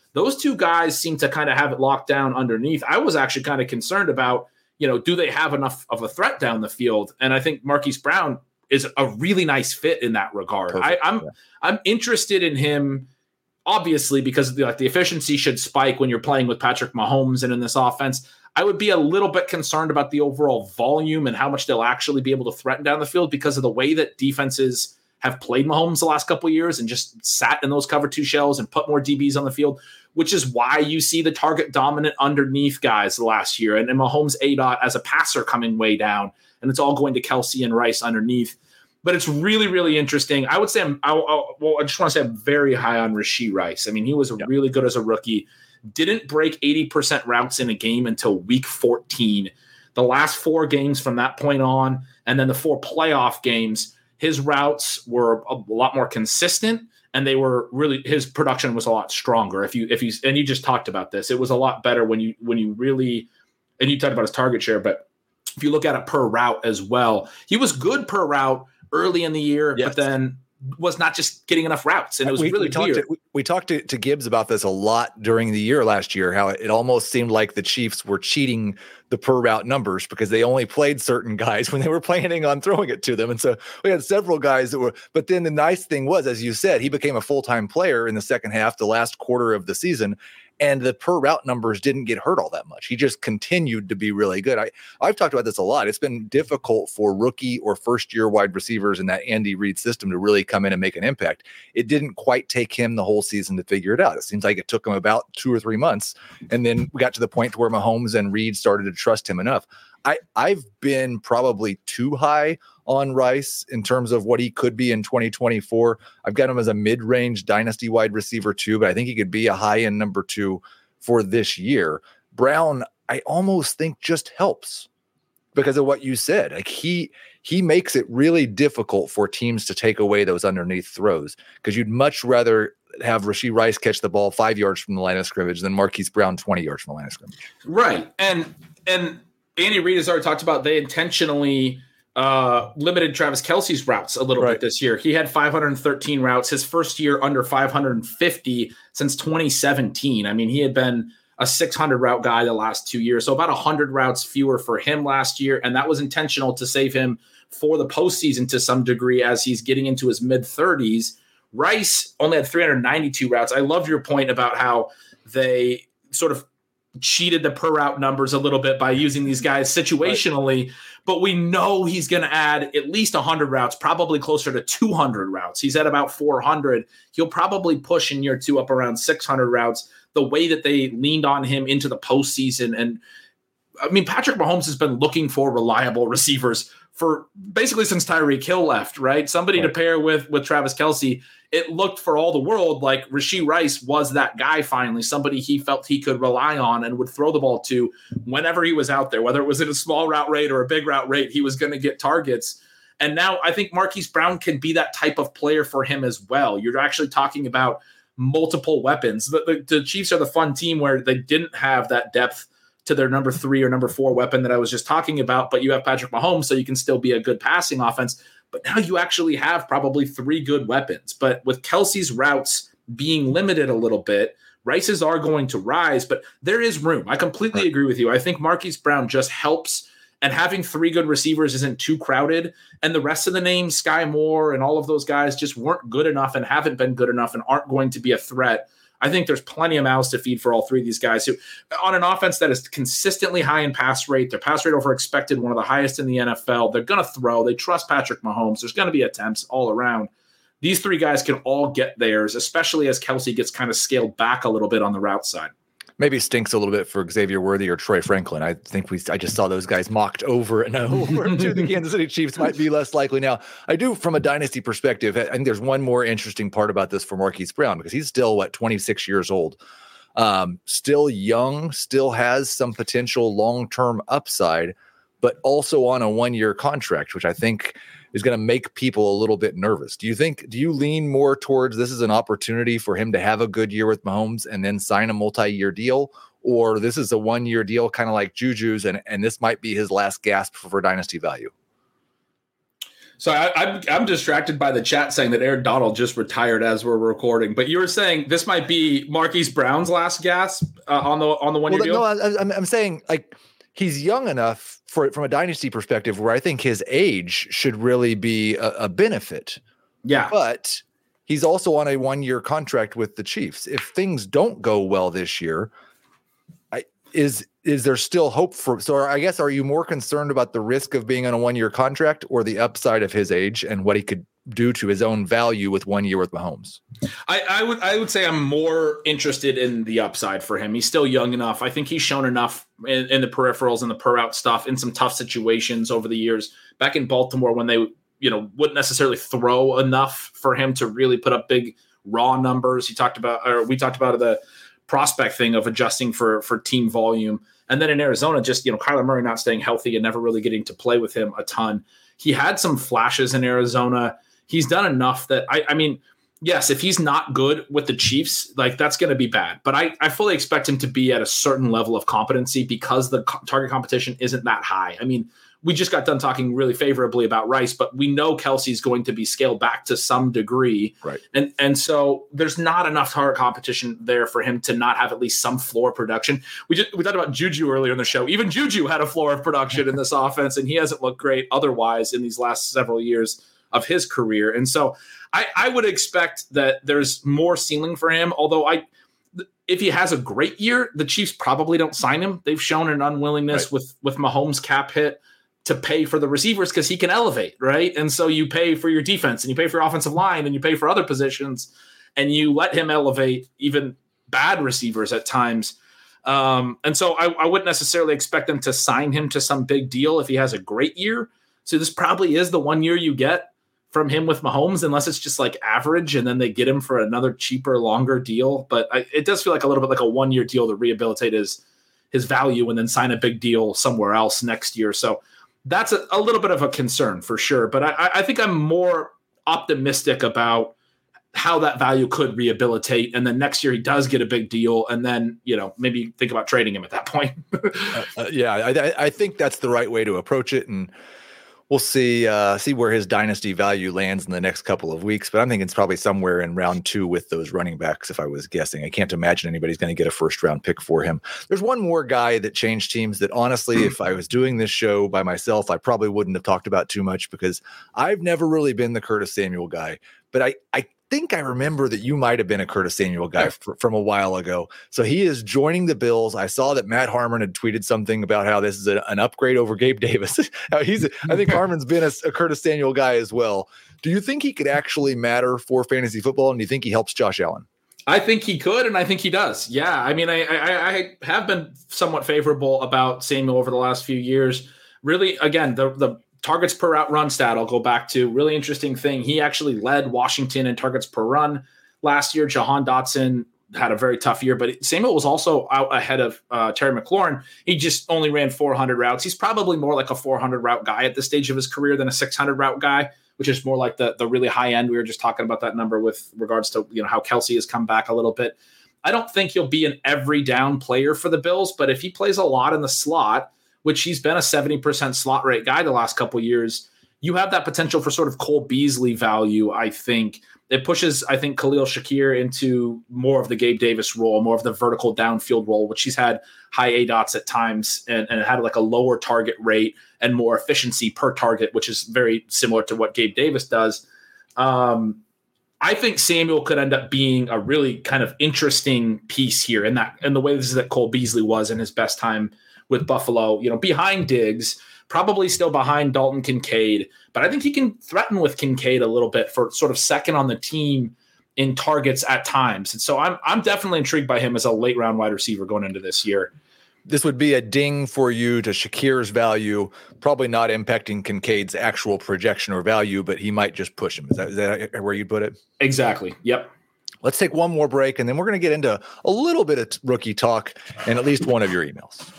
Speaker 2: Those two guys seem to kind of have it locked down underneath. I was actually kind of concerned about, you know, do they have enough of a threat down the field? And I think Marquise Brown is a really nice fit in that regard. I, I'm yeah. I'm interested in him, obviously, because the, like the efficiency should spike when you're playing with Patrick Mahomes and in this offense. I would be a little bit concerned about the overall volume and how much they'll actually be able to threaten down the field because of the way that defenses have played Mahomes the last couple of years and just sat in those cover two shells and put more D Bs on the field, which is why you see the target dominant underneath guys the last year. And, and Mahomes A D O T as a passer coming way down, and it's all going to Kelsey and Rice underneath. But it's really, really interesting. I would say I'm, I, I, well, I just want to say I'm very high on Rashee Rice. I mean, he was yeah. really good as a rookie. Didn't break eighty percent routes in a game until week fourteen. The last four games from that point on, and then the four playoff games, his routes were a lot more consistent, and they were really, his production was a lot stronger. If you, if you, and you just talked about this, it was a lot better when you, when you really, and you talked about his target share, but if you look at it per route as well, he was good per route early in the year, yes. but then was not just getting enough routes. And it was
Speaker 1: we,
Speaker 2: really
Speaker 1: we talked
Speaker 2: weird.
Speaker 1: To, we, we talked to, to Gibbs about this a lot during the year last year, how it, it almost seemed like the Chiefs were cheating the per route numbers because they only played certain guys when they were planning on throwing it to them. And so we had several guys that were, but then the nice thing was, as you said, he became a full-time player in the second half, the last quarter of the season. And the per route numbers didn't get hurt all that much. He just continued to be really good. I, I've talked about this a lot. It's been difficult for rookie or first year wide receivers in that Andy Reid system to really come in and make an impact. It didn't quite take him the whole season to figure it out. It seems like it took him about two or three months. And then we got to the point where Mahomes and Reid started to trust him enough. I, I've been probably too high on Rice in terms of what he could be in twenty twenty-four. I've got him as a mid-range dynasty wide receiver too, but I think he could be a high-end number two for this year. Brown, I almost think just helps because of what you said. Like he he makes it really difficult for teams to take away those underneath throws because you'd much rather have Rashee Rice catch the ball five yards from the line of scrimmage than Marquise Brown twenty yards from the line of scrimmage.
Speaker 2: Right. And and Andy Reid has already talked about they intentionally uh, limited Travis Kelce's routes a little right. bit this year. He had five hundred thirteen routes, his first year under five hundred fifty since twenty seventeen. I mean, he had been a six hundred route guy the last two years. So about one hundred routes fewer for him last year. And that was intentional to save him for the postseason to some degree as he's getting into his mid-thirties. Rice only had three hundred ninety-two routes. I love your point about how they sort of cheated the per route numbers a little bit by using these guys situationally, right. but we know he's going to add at least one hundred routes, probably closer to two hundred routes. He's at about four hundred. He'll probably push in year two up around six hundred routes. The way that they leaned on him into the postseason. And I mean, Patrick Mahomes has been looking for reliable receivers for basically since Tyreek Hill left, right? Somebody right. to pair with, with Travis Kelce. It looked for all the world like Rashee Rice was that guy finally, somebody he felt he could rely on and would throw the ball to whenever he was out there, whether it was in a small route rate or a big route rate, he was going to get targets. And now I think Marquise Brown can be that type of player for him as well. You're actually talking about multiple weapons. The, the, the Chiefs are the fun team where they didn't have that depth to their number three or number four weapon that I was just talking about, but you have Patrick Mahomes, so you can still be a good passing offense. But now you actually have probably three good weapons. But with Kelce's routes being limited a little bit, Rice's are going to rise, but there is room. I completely agree with you. I think Marquise Brown just helps, and having three good receivers isn't too crowded. And the rest of the names, Sky Moore and all of those guys, just weren't good enough and haven't been good enough and aren't going to be a threat. I think there's plenty of mouths to feed for all three of these guys who, on an offense that is consistently high in pass rate, their pass rate over expected, one of the highest in the N F L. They're going to throw. They trust Patrick Mahomes. There's going to be attempts all around. These three guys can all get theirs, especially as Kelce gets kind of scaled back a little bit on the route side.
Speaker 1: Maybe stinks a little bit for Xavier Worthy or Troy Franklin. I think we, I just saw those guys mocked over and over to the Kansas City Chiefs. Might be less likely now. I do, from a dynasty perspective, I think there's one more interesting part about this for Marquise Brown because he's still, what, twenty-six years old, um, still young, still has some potential long-term upside, but also on a one-year contract, which I think is going to make people a little bit nervous. Do you think, do you lean more towards this is an opportunity for him to have a good year with Mahomes and then sign a multi-year deal? Or this is a one-year deal, kind of like Juju's, and, and this might be his last gasp for, for dynasty value?
Speaker 2: So I, I'm I'm distracted by the chat saying that Aaron Donald just retired as we're recording. But you were saying this might be Marquise Brown's last gasp uh, on the on the one year
Speaker 1: well,
Speaker 2: deal.
Speaker 1: No, I'm, I'm saying like he's young enough for it from a dynasty perspective where I think his age should really be a, a benefit.
Speaker 2: Yeah,
Speaker 1: but he's also on a one year contract with the Chiefs. If things don't go well this year, I is. Is there still hope for, so I guess, are you more concerned about the risk of being on a one-year contract or the upside of his age and what he could do to his own value with one year with Mahomes?
Speaker 2: I, I would I would say I'm more interested in the upside for him. He's still young enough. I think he's shown enough in, in the peripherals and the per route stuff in some tough situations over the years. Back in Baltimore when they, you know, wouldn't necessarily throw enough for him to really put up big raw numbers. He talked about, or we talked about the prospect thing of adjusting for for team volume. And then in Arizona, just, you know, Kyler Murray not staying healthy and never really getting to play with him a ton. He had some flashes in Arizona. He's done enough that, I, I mean, yes, if he's not good with the Chiefs, like that's going to be bad. But I, I fully expect him to be at a certain level of competency because the co- target competition isn't that high. I mean, we just got done talking really favorably about Rice, but we know Kelsey's going to be scaled back to some degree.
Speaker 1: Right.
Speaker 2: And and so there's not enough target competition there for him to not have at least some floor production. We just we talked about Juju earlier in the show. Even Juju had a floor of production in this offense, and he hasn't looked great otherwise in these last several years of his career. And so I, I would expect that there's more ceiling for him, although I if he has a great year, the Chiefs probably don't sign him. They've shown an unwillingness right. with, with Mahomes' cap hit to pay for the receivers because he can elevate, right? And so you pay for your defense and you pay for your offensive line and you pay for other positions and you let him elevate even bad receivers at times. Um, and so I, I wouldn't necessarily expect them to sign him to some big deal if he has a great year. So this probably is the one year you get from him with Mahomes, unless it's just like average and then they get him for another cheaper, longer deal. But I, it does feel like a little bit like a one-year deal to rehabilitate his, his value and then sign a big deal somewhere else next year. So that's a, a little bit of a concern for sure. But I, I think I'm more optimistic about how that value could rehabilitate. And then next year he does get a big deal. And then, you know, maybe think about trading him at that point.
Speaker 1: uh, uh, yeah, I, I think that's the right way to approach it. And we'll see uh, see where his dynasty value lands in the next couple of weeks. But I'm thinking it's probably somewhere in round two with those running backs, if I was guessing. I can't imagine anybody's going to get a first-round pick for him. There's one more guy that changed teams that, honestly, if I was doing this show by myself, I probably wouldn't have talked about too much because I've never really been the Curtis Samuel guy. But I, I think I remember that you might have been a Curtis Samuel guy f- from a while ago. So he is joining the Bills. I saw that Matt Harmon had tweeted something about how this is a, an upgrade over Gabe Davis. He's, I think Harmon's been a, a Curtis Samuel guy as well. Do you think he could actually matter for fantasy football? And do you think he helps Josh Allen?
Speaker 2: I think he could, and I think he does. Yeah, I mean, I, I, I have been somewhat favorable about Samuel over the last few years. Really, again, the the targets per route run stat, I'll go back to. Really interesting thing. He actually led Washington in targets per run last year. Jahan Dotson had a very tough year, but Samuel was also out ahead of uh, Terry McLaurin. He just only ran four hundred routes. He's probably more like a four hundred route guy at this stage of his career than a six hundred route guy, which is more like the, the really high end. We were just talking about that number with regards to, you know, how Kelsey has come back a little bit. I don't think he'll be an every down player for the Bills, but if he plays a lot in the slot, which he's been a seventy percent slot rate guy the last couple of years, you have that potential for sort of Cole Beasley value, I think. It pushes, I think, Khalil Shakir into more of the Gabe Davis role, more of the vertical downfield role, which he's had high A DOTs at times and, and had like a lower target rate and more efficiency per target, which is very similar to what Gabe Davis does. Um, I think Samuel could end up being a really kind of interesting piece here in that, in the way this is that Cole Beasley was in his best time with Buffalo, you know, behind Diggs, probably still behind Dalton Kincaid, but I think he can threaten with Kincaid a little bit for sort of second on the team in targets at times. And so I'm I'm definitely intrigued by him as a late round wide receiver going into this year.
Speaker 1: This would be a ding for you to Shakir's value, probably not impacting Kincaid's actual projection or value, but he might just push him. Is that, is that where you'd put it?
Speaker 2: Exactly. Yep.
Speaker 1: Let's take one more break, and then we're going to get into a little bit of rookie talk and at least one of your emails.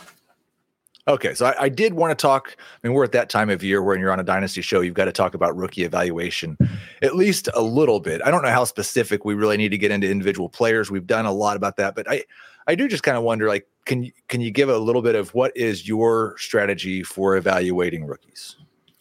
Speaker 1: Okay, so I, I did want to talk. I mean, we're at that time of year when you're on a dynasty show, you've got to talk about rookie evaluation at least a little bit. I don't know how specific we really need to get into individual players. We've done a lot about that, but I, I do just kind of wonder, like, can you, can you give a little bit of what is your strategy for evaluating rookies?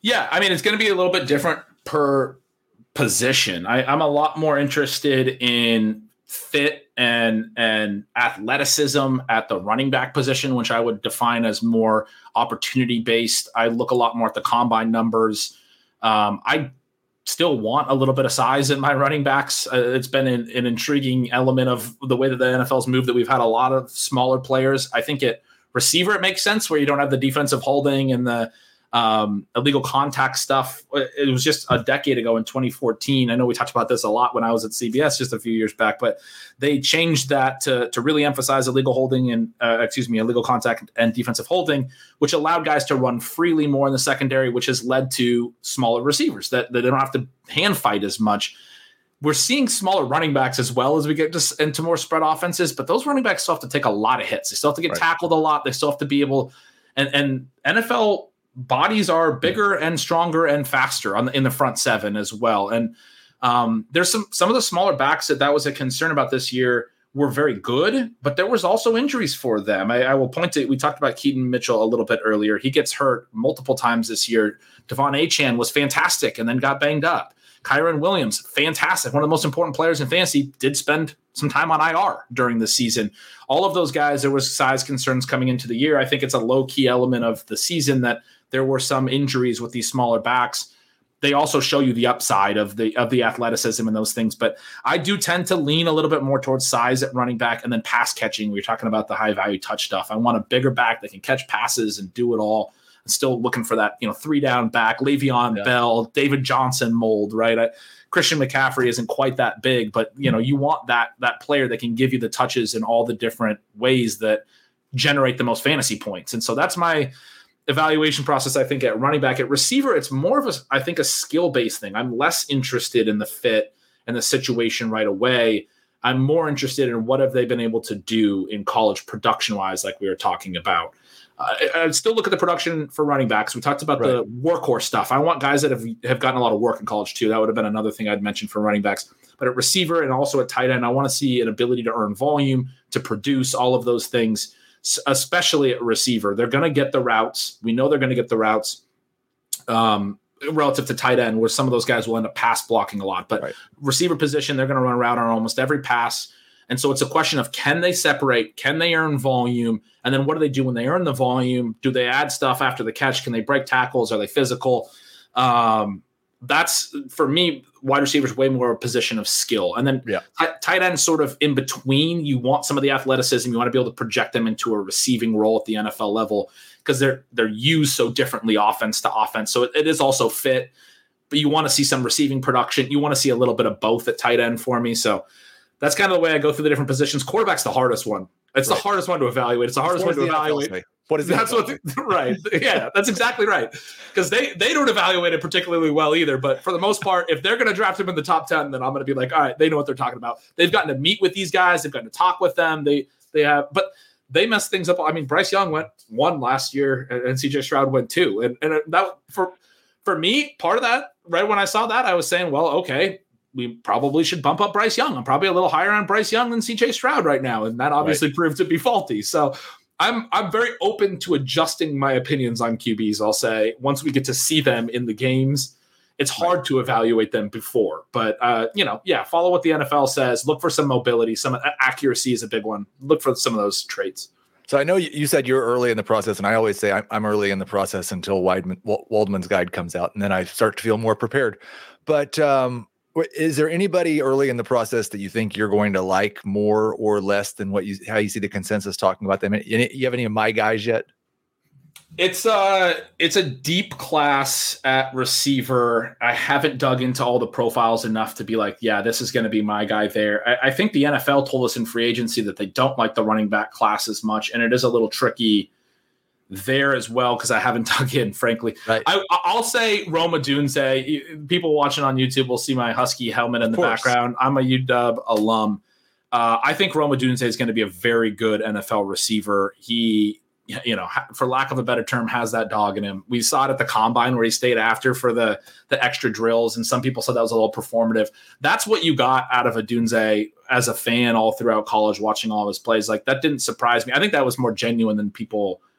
Speaker 2: Yeah, I mean, it's going to be a little bit different per position. I, I'm a lot more interested in fit and and athleticism at the running back position, which I would define as more opportunity based. I look a lot more at the combine numbers. Um, I still want a little bit of size in my running backs. Uh, it's been an, an intriguing element of the way that the N F L's moved, that we've had a lot of smaller players. I think at receiver, it makes sense where you don't have the defensive holding and the um, illegal contact stuff. It was just a decade ago in twenty fourteen. I know we talked about this a lot when I was at C B S just a few years back, but they changed that to, to really emphasize illegal holding and, uh, excuse me, illegal contact and defensive holding, which allowed guys to run freely more in the secondary, which has led to smaller receivers that, that they don't have to hand fight as much. We're seeing smaller running backs as well as we get just into more spread offenses, but those running backs still have to take a lot of hits. They still have to get right. tackled a lot. They still have to be able, and, and N F L bodies are bigger and stronger and faster on the, in the front seven as well. And um, there's some, some of the smaller backs that that was a concern about this year were very good, but there was also injuries for them. I, I will point to, we talked about Keaton Mitchell a little bit earlier. He gets hurt multiple times this year. Devon Achane was fantastic and then got banged up. Kyron Williams, fantastic. One of the most important players in fantasy, did spend some time on I R during the season. All of those guys, there was size concerns coming into the year. I think it's a low-key element of the season that there were some injuries with these smaller backs. They also show you the upside of the of the athleticism and those things. But I do tend to lean a little bit more towards size at running back and then pass catching. We're talking about the high-value touch stuff. I want a bigger back that can catch passes and do it all. Still looking for that, you know, three down back, Le'Veon yeah. Bell, David Johnson mold, right? I, Christian McCaffrey isn't quite that big, but you know, you want that that player that can give you the touches in all the different ways that generate the most fantasy points. And so that's my evaluation process. I think at running back. At receiver, it's more of a, I think, a skill based thing. I'm less interested in the fit and the situation right away. I'm more interested in what have they been able to do in college production wise, like we were talking about. Uh, I still look at the production for running backs. We talked about right. the workhorse stuff. I want guys that have, have gotten a lot of work in college too. That would have been another thing I'd mentioned for running backs. But at receiver and also at tight end, I want to see an ability to earn volume, to produce, all of those things, especially at receiver. They're going to get the routes. We know they're going to get the routes um, relative to tight end, where some of those guys will end up pass blocking a lot. But right. receiver position, they're going to run a route on almost every pass. And so it's a question of, can they separate? Can they earn volume? And then what do they do when they earn the volume? Do they add stuff after the catch? Can they break tackles? Are they physical? Um, that's, for me, wide receivers way more a position of skill. And then yeah. t- tight end sort of in between. You want some of the athleticism. You want to be able to project them into a receiving role at the N F L level because they're they're used so differently offense to offense. So it, it is also fit. But you want to see some receiving production. You want to see a little bit of both at tight end for me. So that's kind of the way I go through the different positions. Quarterback's the hardest one. It's right. the hardest one to evaluate. It's the hardest one to evaluate.
Speaker 1: What is
Speaker 2: that's what? The, right. Yeah, that's exactly right. Because they they don't evaluate it particularly well either. But for the most part, if they're going to draft him in the top ten, then I'm going to be like, all right, they know what they're talking about. They've gotten to meet with these guys. They've gotten to talk with them. They they have, but they mess things up. I mean, Bryce Young went one last year, and, and C J Stroud went two. And and that for for me, part of that, right when I saw that, I was saying, well, okay, we probably should bump up Bryce Young. I'm probably a little higher on Bryce Young than C J Stroud right now. And that obviously right. proved to be faulty. So I'm I'm very open to adjusting my opinions on Q Bs, I'll say, once we get to see them in the games. It's hard right. to evaluate them before. But, uh, you know, yeah, follow what the N F L says. Look for some mobility. Some accuracy is a big one. Look for some of those traits.
Speaker 1: So I know you said you're early in the process, and I always say I'm early in the process until Weidman, Waldman's guide comes out, and then I start to feel more prepared. But um is there anybody early in the process that you think you're going to like more or less than what you, how you see the consensus talking about them? You have any of my guys yet?
Speaker 2: It's uh it's a deep class at receiver. I haven't dug into all the profiles enough to be like, yeah, this is going to be my guy there. I, I think the N F L told us in free agency that they don't like the running back class as much. And it is a little tricky there as well, because I haven't dug in, frankly. Right. I, I'll say Rome Odunze. People watching on YouTube will see my Husky helmet in the background. I'm a U W alum. Uh, I think Rome Odunze is going to be a very good N F L receiver. He, you know, for lack of a better term, has that dog in him. We saw it at the combine where he stayed after for the the extra drills, and some people said that was a little performative. That's what you got out of Odunze as a fan all throughout college, watching all of his plays. Like, that didn't surprise me. I think that was more genuine than people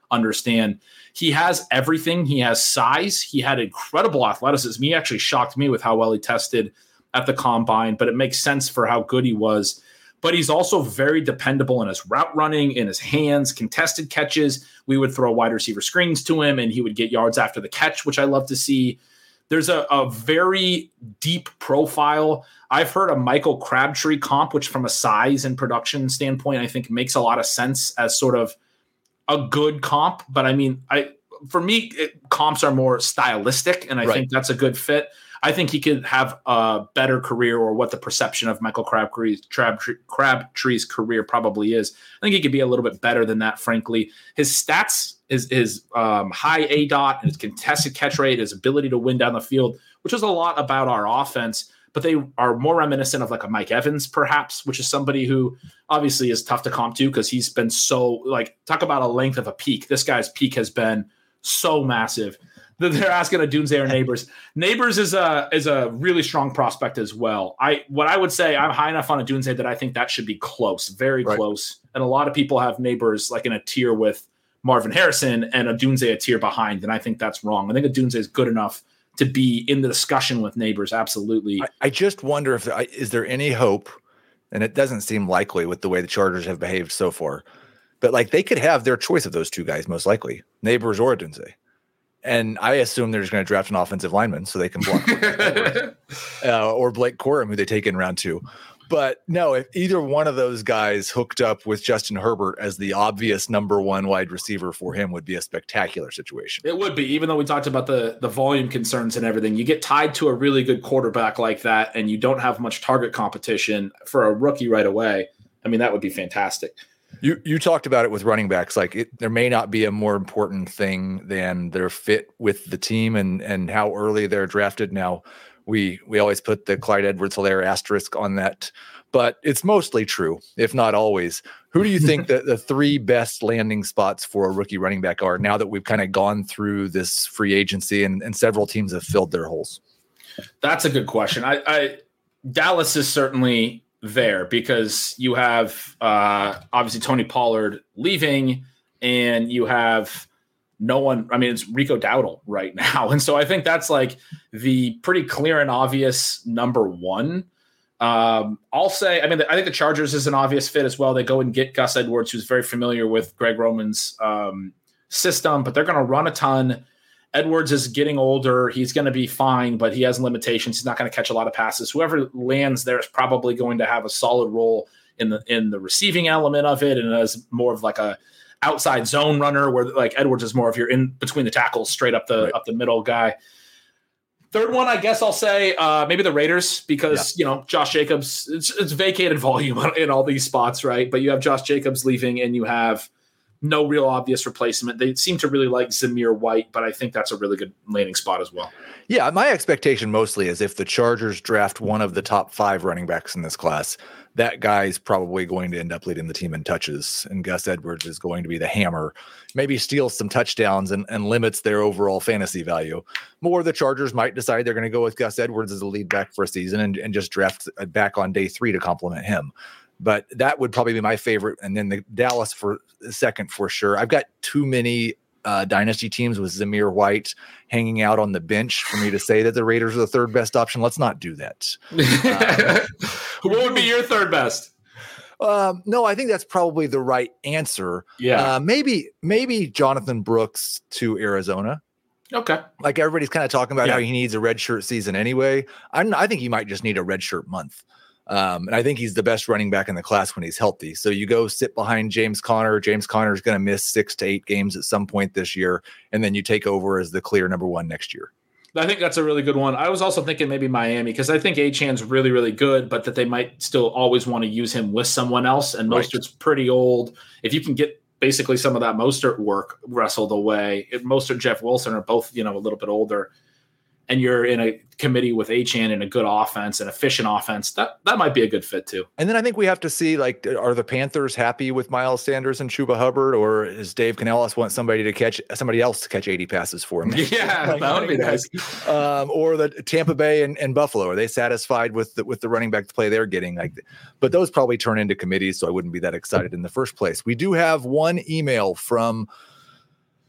Speaker 2: understand. He has everything. He has size. He had incredible athleticism. He actually shocked me with how well he tested at the combine, but it makes sense for how good he was. But he's also very dependable in his route running, in his hands, contested catches. We would throw wide receiver screens to him, and he would get yards after the catch, which I love to see. There's a, a very deep profile. I've heard a Michael Crabtree comp, which from a size and production standpoint, I think makes a lot of sense as sort of a good comp. But I mean, I for me, it, comps are more stylistic, and I right. think that's a good fit. I think he could have a better career, or what the perception of Michael Crabtree's, Crabtree, Crabtree's career probably is. I think he could be a little bit better than that, frankly. His stats, his, his um, high A D O T, his contested catch rate, his ability to win down the field, which is a lot about our offense, but they are more reminiscent of like a Mike Evans, perhaps, which is somebody who obviously is tough to comp to because he's been so, like, talk about a length of a peak. This guy's peak has been so massive. They're asking Odunze or Neighbors. Neighbors is a is a really strong prospect as well. I what I would say, I'm high enough on Odunze that I think that should be close, very right. close. And a lot of people have Neighbors like in a tier with Marvin Harrison and Odunze a tier behind, and I think that's wrong. I think Odunze is good enough to be in the discussion with Neighbors. Absolutely.
Speaker 1: I, I just wonder if there, is there any hope, and it doesn't seem likely with the way the Chargers have behaved so far, but like they could have their choice of those two guys most likely, Neighbors or Odunze. And I assume they're just going to draft an offensive lineman so they can block uh, or Blake Corum, who they take in round two. But no, if either one of those guys hooked up with Justin Herbert as the obvious number one wide receiver for him would be a spectacular situation.
Speaker 2: It would be, even though we talked about the, the volume concerns and everything. You get tied to a really good quarterback like that, and you don't have much target competition for a rookie right away. I mean, that would be fantastic.
Speaker 1: You you talked about it with running backs. Like it, there may not be a more important thing than their fit with the team and and how early they're drafted. Now, we we always put the Clyde Edwards-Helaire asterisk on that, but it's mostly true, if not always. Who do you think that the three best landing spots for a rookie running back are now that we've kind of gone through this free agency and, and several teams have filled their holes?
Speaker 2: That's a good question. I, I Dallas is certainly there because you have uh, obviously Tony Pollard leaving, and you have no one. I mean, it's Rico Dowdle right now, and so I think that's like the pretty clear and obvious number one. Um, I'll say, I mean, I think the Chargers is an obvious fit as well. They go and get Gus Edwards, who's very familiar with Greg Roman's um, system, but they're going to run a ton. Edwards is getting older. He's going to be fine, but he has limitations. He's not going to catch a lot of passes. Whoever lands there is probably going to have a solid role in the in the receiving element of it, and as more of like a outside zone runner, where like Edwards is more of your in between the tackles, straight up the right. up the middle guy. Third one, I guess I'll say uh, maybe the Raiders because, yeah. you know, Josh Jacobs, it's, it's vacated volume in all these spots, right? But you have Josh Jacobs leaving, and you have no real obvious replacement. They seem to really like Zamir White, but I think that's a really good landing spot as well.
Speaker 1: Yeah, my expectation mostly is if the Chargers draft one of the top five running backs in this class, that guy's probably going to end up leading the team in touches, and Gus Edwards is going to be the hammer, maybe steals some touchdowns and, and limits their overall fantasy value. More the Chargers might decide they're going to go with Gus Edwards as a lead back for a season and, and just draft back on day three to complement him. But that would probably be my favorite. And then the Dallas for the second for sure. I've got too many uh, dynasty teams with Zamir White hanging out on the bench for me to say that the Raiders are the third best option. Let's not do that.
Speaker 2: Uh, what would be your third best?
Speaker 1: Um, no, I think that's probably the right answer.
Speaker 2: Yeah.
Speaker 1: Uh, maybe, maybe Jonathan Brooks to Arizona.
Speaker 2: Okay.
Speaker 1: Like everybody's kind of talking about
Speaker 2: yeah.
Speaker 1: how he needs a redshirt season anyway. I'm, I think he might just need a redshirt month. Um, and I think he's the best running back in the class when he's healthy. So you go sit behind James Conner. James Conner is going to miss six to eight games at some point this year. And then you take over as the clear number one next year.
Speaker 2: I think that's a really good one. I was also thinking maybe Miami because I think Achan's really, really good, but that they might still always want to use him with someone else. And
Speaker 1: right.
Speaker 2: Mostert's pretty old. If you can get basically some of that Mostert work wrestled away, if Mostert and Jeff Wilson are both, you know, a little bit older, and you're in a committee with Achane and a good offense, an efficient offense, that, that might be a good fit too.
Speaker 1: And then I think we have to see, like, are the Panthers happy with Miles Sanders and Chuba Hubbard, or does Dave Canellis want somebody to catch somebody else to catch eighty passes for him?
Speaker 2: Yeah,
Speaker 1: like,
Speaker 2: that would be nice.
Speaker 1: Um, or the Tampa Bay and, and Buffalo, are they satisfied with the, with the running back play they're getting? Like, but those probably turn into committees, so I wouldn't be that excited in the first place. We do have one email from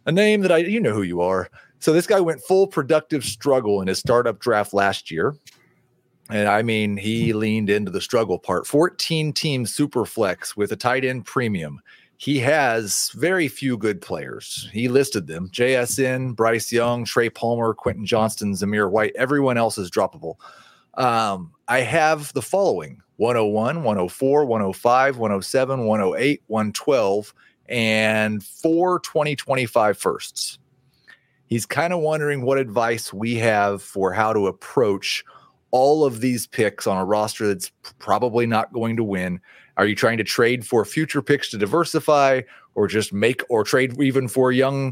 Speaker 1: a name that I, you know who you are. So this guy went full productive struggle in his startup draft last year. And I mean, he leaned into the struggle part. fourteen team super flex with a tight end premium. He has very few good players. He listed them: J S N, Bryce Young, Trey Palmer, Quentin Johnston, Zamir White. Everyone else is droppable. Um, I have the following: one oh one, one oh four, one oh five, one oh seven, one oh eight, one twelve, and four twenty twenty-five firsts. He's kind of wondering what advice we have for how to approach all of these picks on a roster that's probably not going to win. Are you trying to trade for future picks to diversify, or just make or trade even for young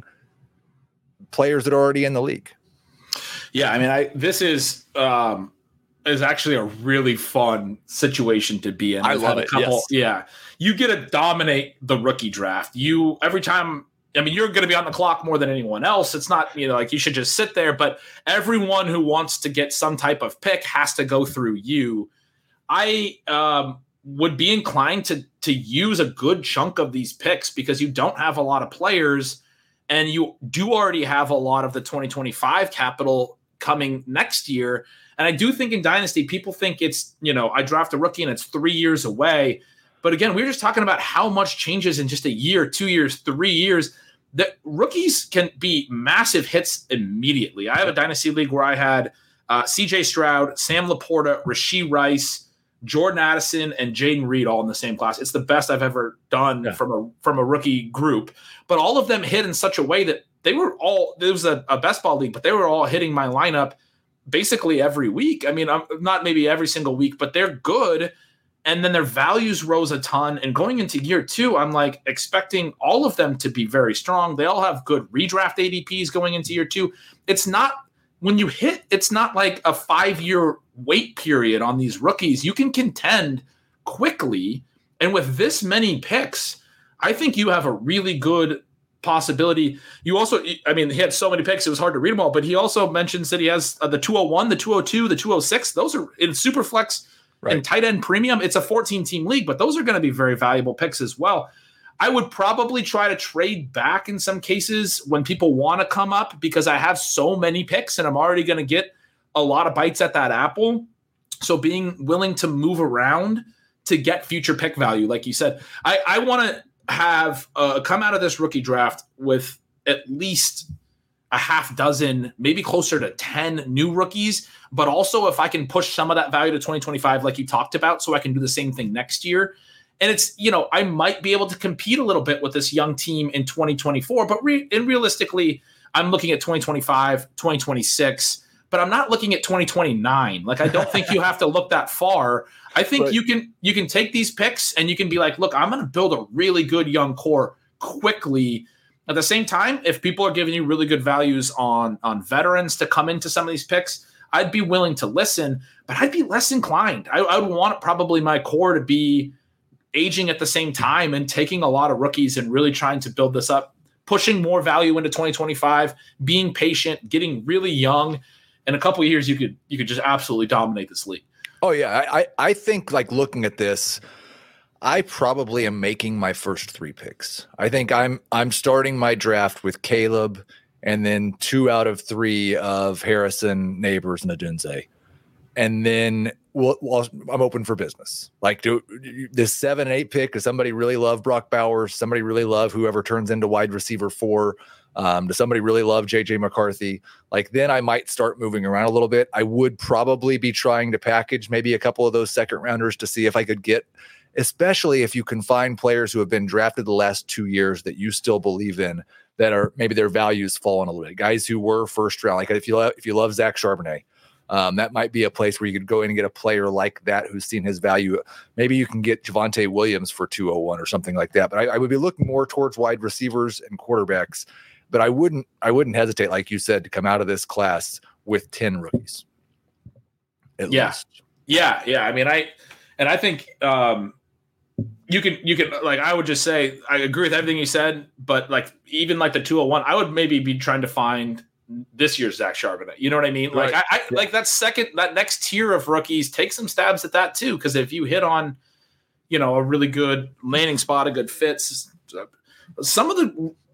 Speaker 1: players that are already in the league?
Speaker 2: Yeah, I mean, I this is um, is actually a really fun situation to be in.
Speaker 1: I
Speaker 2: I've
Speaker 1: love
Speaker 2: had a
Speaker 1: it.
Speaker 2: Couple,
Speaker 1: Yes.
Speaker 2: Yeah, you get to dominate the rookie draft. You every time. I mean, you're going to be on the clock more than anyone else. It's not, you know, like you should just sit there, but everyone who wants to get some type of pick has to go through you. I um, would be inclined to to use a good chunk of these picks because you don't have a lot of players and you do already have a lot of the twenty twenty-five capital coming next year. And I do think in Dynasty, people think it's, you know, I draft a rookie and it's three years away. But again, we were just talking about how much changes in just a year, two years, three years. That rookies can be massive hits immediately. I have a Dynasty League where I had uh, C J Stroud, Sam Laporta, Rashee Rice, Jordan Addison, and Jaden Reed all in the same class. It's the best I've ever done yeah. from a from a rookie group. But all of them hit in such a way that they were all – it was a, a best ball league, but they were all hitting my lineup basically every week. I mean, I'm, not maybe every single week, but they're good. And then their values rose a ton. And going into year two, I'm like expecting all of them to be very strong. They all have good redraft A D Ps going into year two. It's not when you hit, it's not like a five-year wait period on these rookies. You can contend quickly. And with this many picks, I think you have a really good possibility. You also, I mean, he had so many picks, it was hard to read them all, but he also mentions that he has uh, the two oh one, the two oh two, the two oh six. Those are in super flex. Right. And tight end premium, it's a fourteen-team league, but those are going to be very valuable picks as well. I would probably try to trade back in some cases when people want to come up because I have so many picks and I'm already going to get a lot of bites at that apple. So being willing to move around to get future pick value, like you said, I, I want to have uh, come out of this rookie draft with at least a half dozen, maybe closer to ten new rookies. But also if I can push some of that value to twenty twenty-five, like you talked about, so I can do the same thing next year. And it's, you know, I might be able to compete a little bit with this young team in twenty twenty-four, but re- and realistically, I'm looking at twenty twenty-five, twenty twenty-six, but I'm not looking at twenty twenty-nine. Like, I don't think you have to look that far. I think right. you can, you can take these picks and you can be like, look, I'm going to build a really good young core quickly. At the same time, if people are giving you really good values on, on veterans to come into some of these picks, I'd be willing to listen, but I'd be less inclined. I, I would want probably my core to be aging at the same time and taking a lot of rookies and really trying to build this up, pushing more value into twenty twenty-five, being patient, getting really young. In a couple of years, you could you could just absolutely dominate this league.
Speaker 1: Oh, yeah. I, I think, like, looking at this, I probably am making my first three picks. I think I'm I'm starting my draft with Caleb and then two out of three of Harrison, Neighbors, and Adunze. And then we'll, we'll, I'm open for business. Like, do this seven and eight pick, does somebody really love Brock Bowers? Somebody really love whoever turns into wide receiver four? Um, does somebody really love J J McCarthy? Like, then I might start moving around a little bit. I would probably be trying to package maybe a couple of those second rounders to see if I could get, especially if you can find players who have been drafted the last two years that you still believe in, that are maybe their values fallen a little bit. Guys who were first round, like if you love, if you love Zach Charbonnet, um, that might be a place where you could go in and get a player like that who's seen his value. Maybe you can get Javonte Williams for two oh one or something like that. But I, I would be looking more towards wide receivers and quarterbacks. But I wouldn't, I wouldn't hesitate, like you said, to come out of this class with ten rookies. At
Speaker 2: yeah,
Speaker 1: least.
Speaker 2: yeah, yeah. I mean, I and I think. Um, You can, you can, like, I would just say, I agree with everything you said, but like, even like the two oh one, I would maybe be trying to find this year's Zach Charbonnet. You know what I mean? Like,
Speaker 1: right.
Speaker 2: I, I
Speaker 1: yeah.
Speaker 2: like that second, that next tier of rookies, take some stabs at that too. Cause if you hit on, you know, a really good landing spot, a good fit, some of the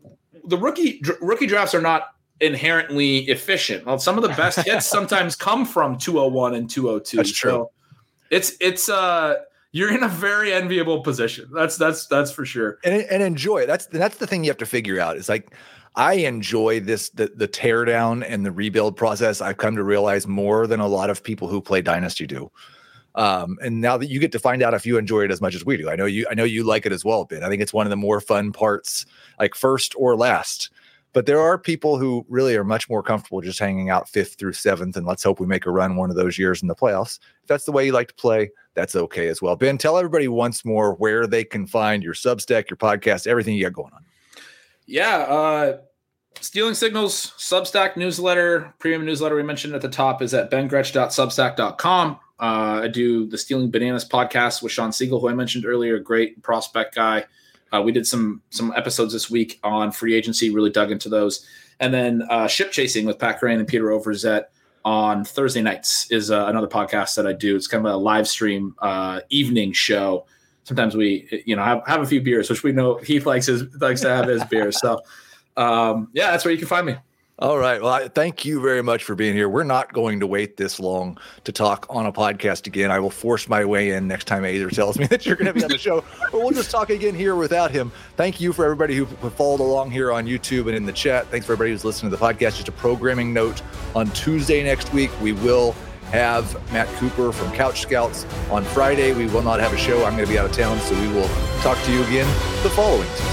Speaker 2: the rookie rookie drafts are not inherently efficient. Well, some of the best hits sometimes come from two oh one and two oh two.
Speaker 1: That's true.
Speaker 2: So it's it's uh you're in a very enviable position. That's that's that's for sure.
Speaker 1: And and enjoy it. That's that's the thing you have to figure out. It's like I enjoy this the the tear down and the rebuild process. I've come to realize more than a lot of people who play Dynasty do. Um, and now that you get to find out if you enjoy it as much as we do, I know you I know you like it as well, Ben. I think it's one of the more fun parts, like first or last. But there are people who really are much more comfortable just hanging out fifth through seventh, and let's hope we make a run one of those years in the playoffs. If that's the way you like to play, that's okay as well. Ben, tell everybody once more where they can find your Substack, your podcast, everything you got going on.
Speaker 2: Yeah, uh, Stealing Signals, Substack newsletter, premium newsletter we mentioned at the top is at ben gretsch dot substack dot com. Uh, I do the Stealing Bananas podcast with Shawn Siegele, who I mentioned earlier, great prospect guy. Uh, we did some some episodes this week on free agency, really dug into those. And then uh, Ship Chasing with Pat Kerrane and Peter Overzet on Thursday nights is uh, another podcast that I do. It's kind of a live stream uh, evening show. Sometimes we, you know, have, have a few beers, which we know Heath likes his likes to have his beers. So, um, yeah, that's where you can find me.
Speaker 1: All right. Well, I, thank you very much for being here. We're not going to wait this long to talk on a podcast again. I will force my way in next time Aether tells me that you're going to be on the show, but we'll just talk again here without him. Thank you for everybody who followed along here on YouTube and in the chat. Thanks for everybody who's listening to the podcast. Just a programming note, on Tuesday next week, we will have Matt Cooper from Couch Scouts. On Friday, we will not have a show. I'm going to be out of town, so we will talk to you again the following Tuesday.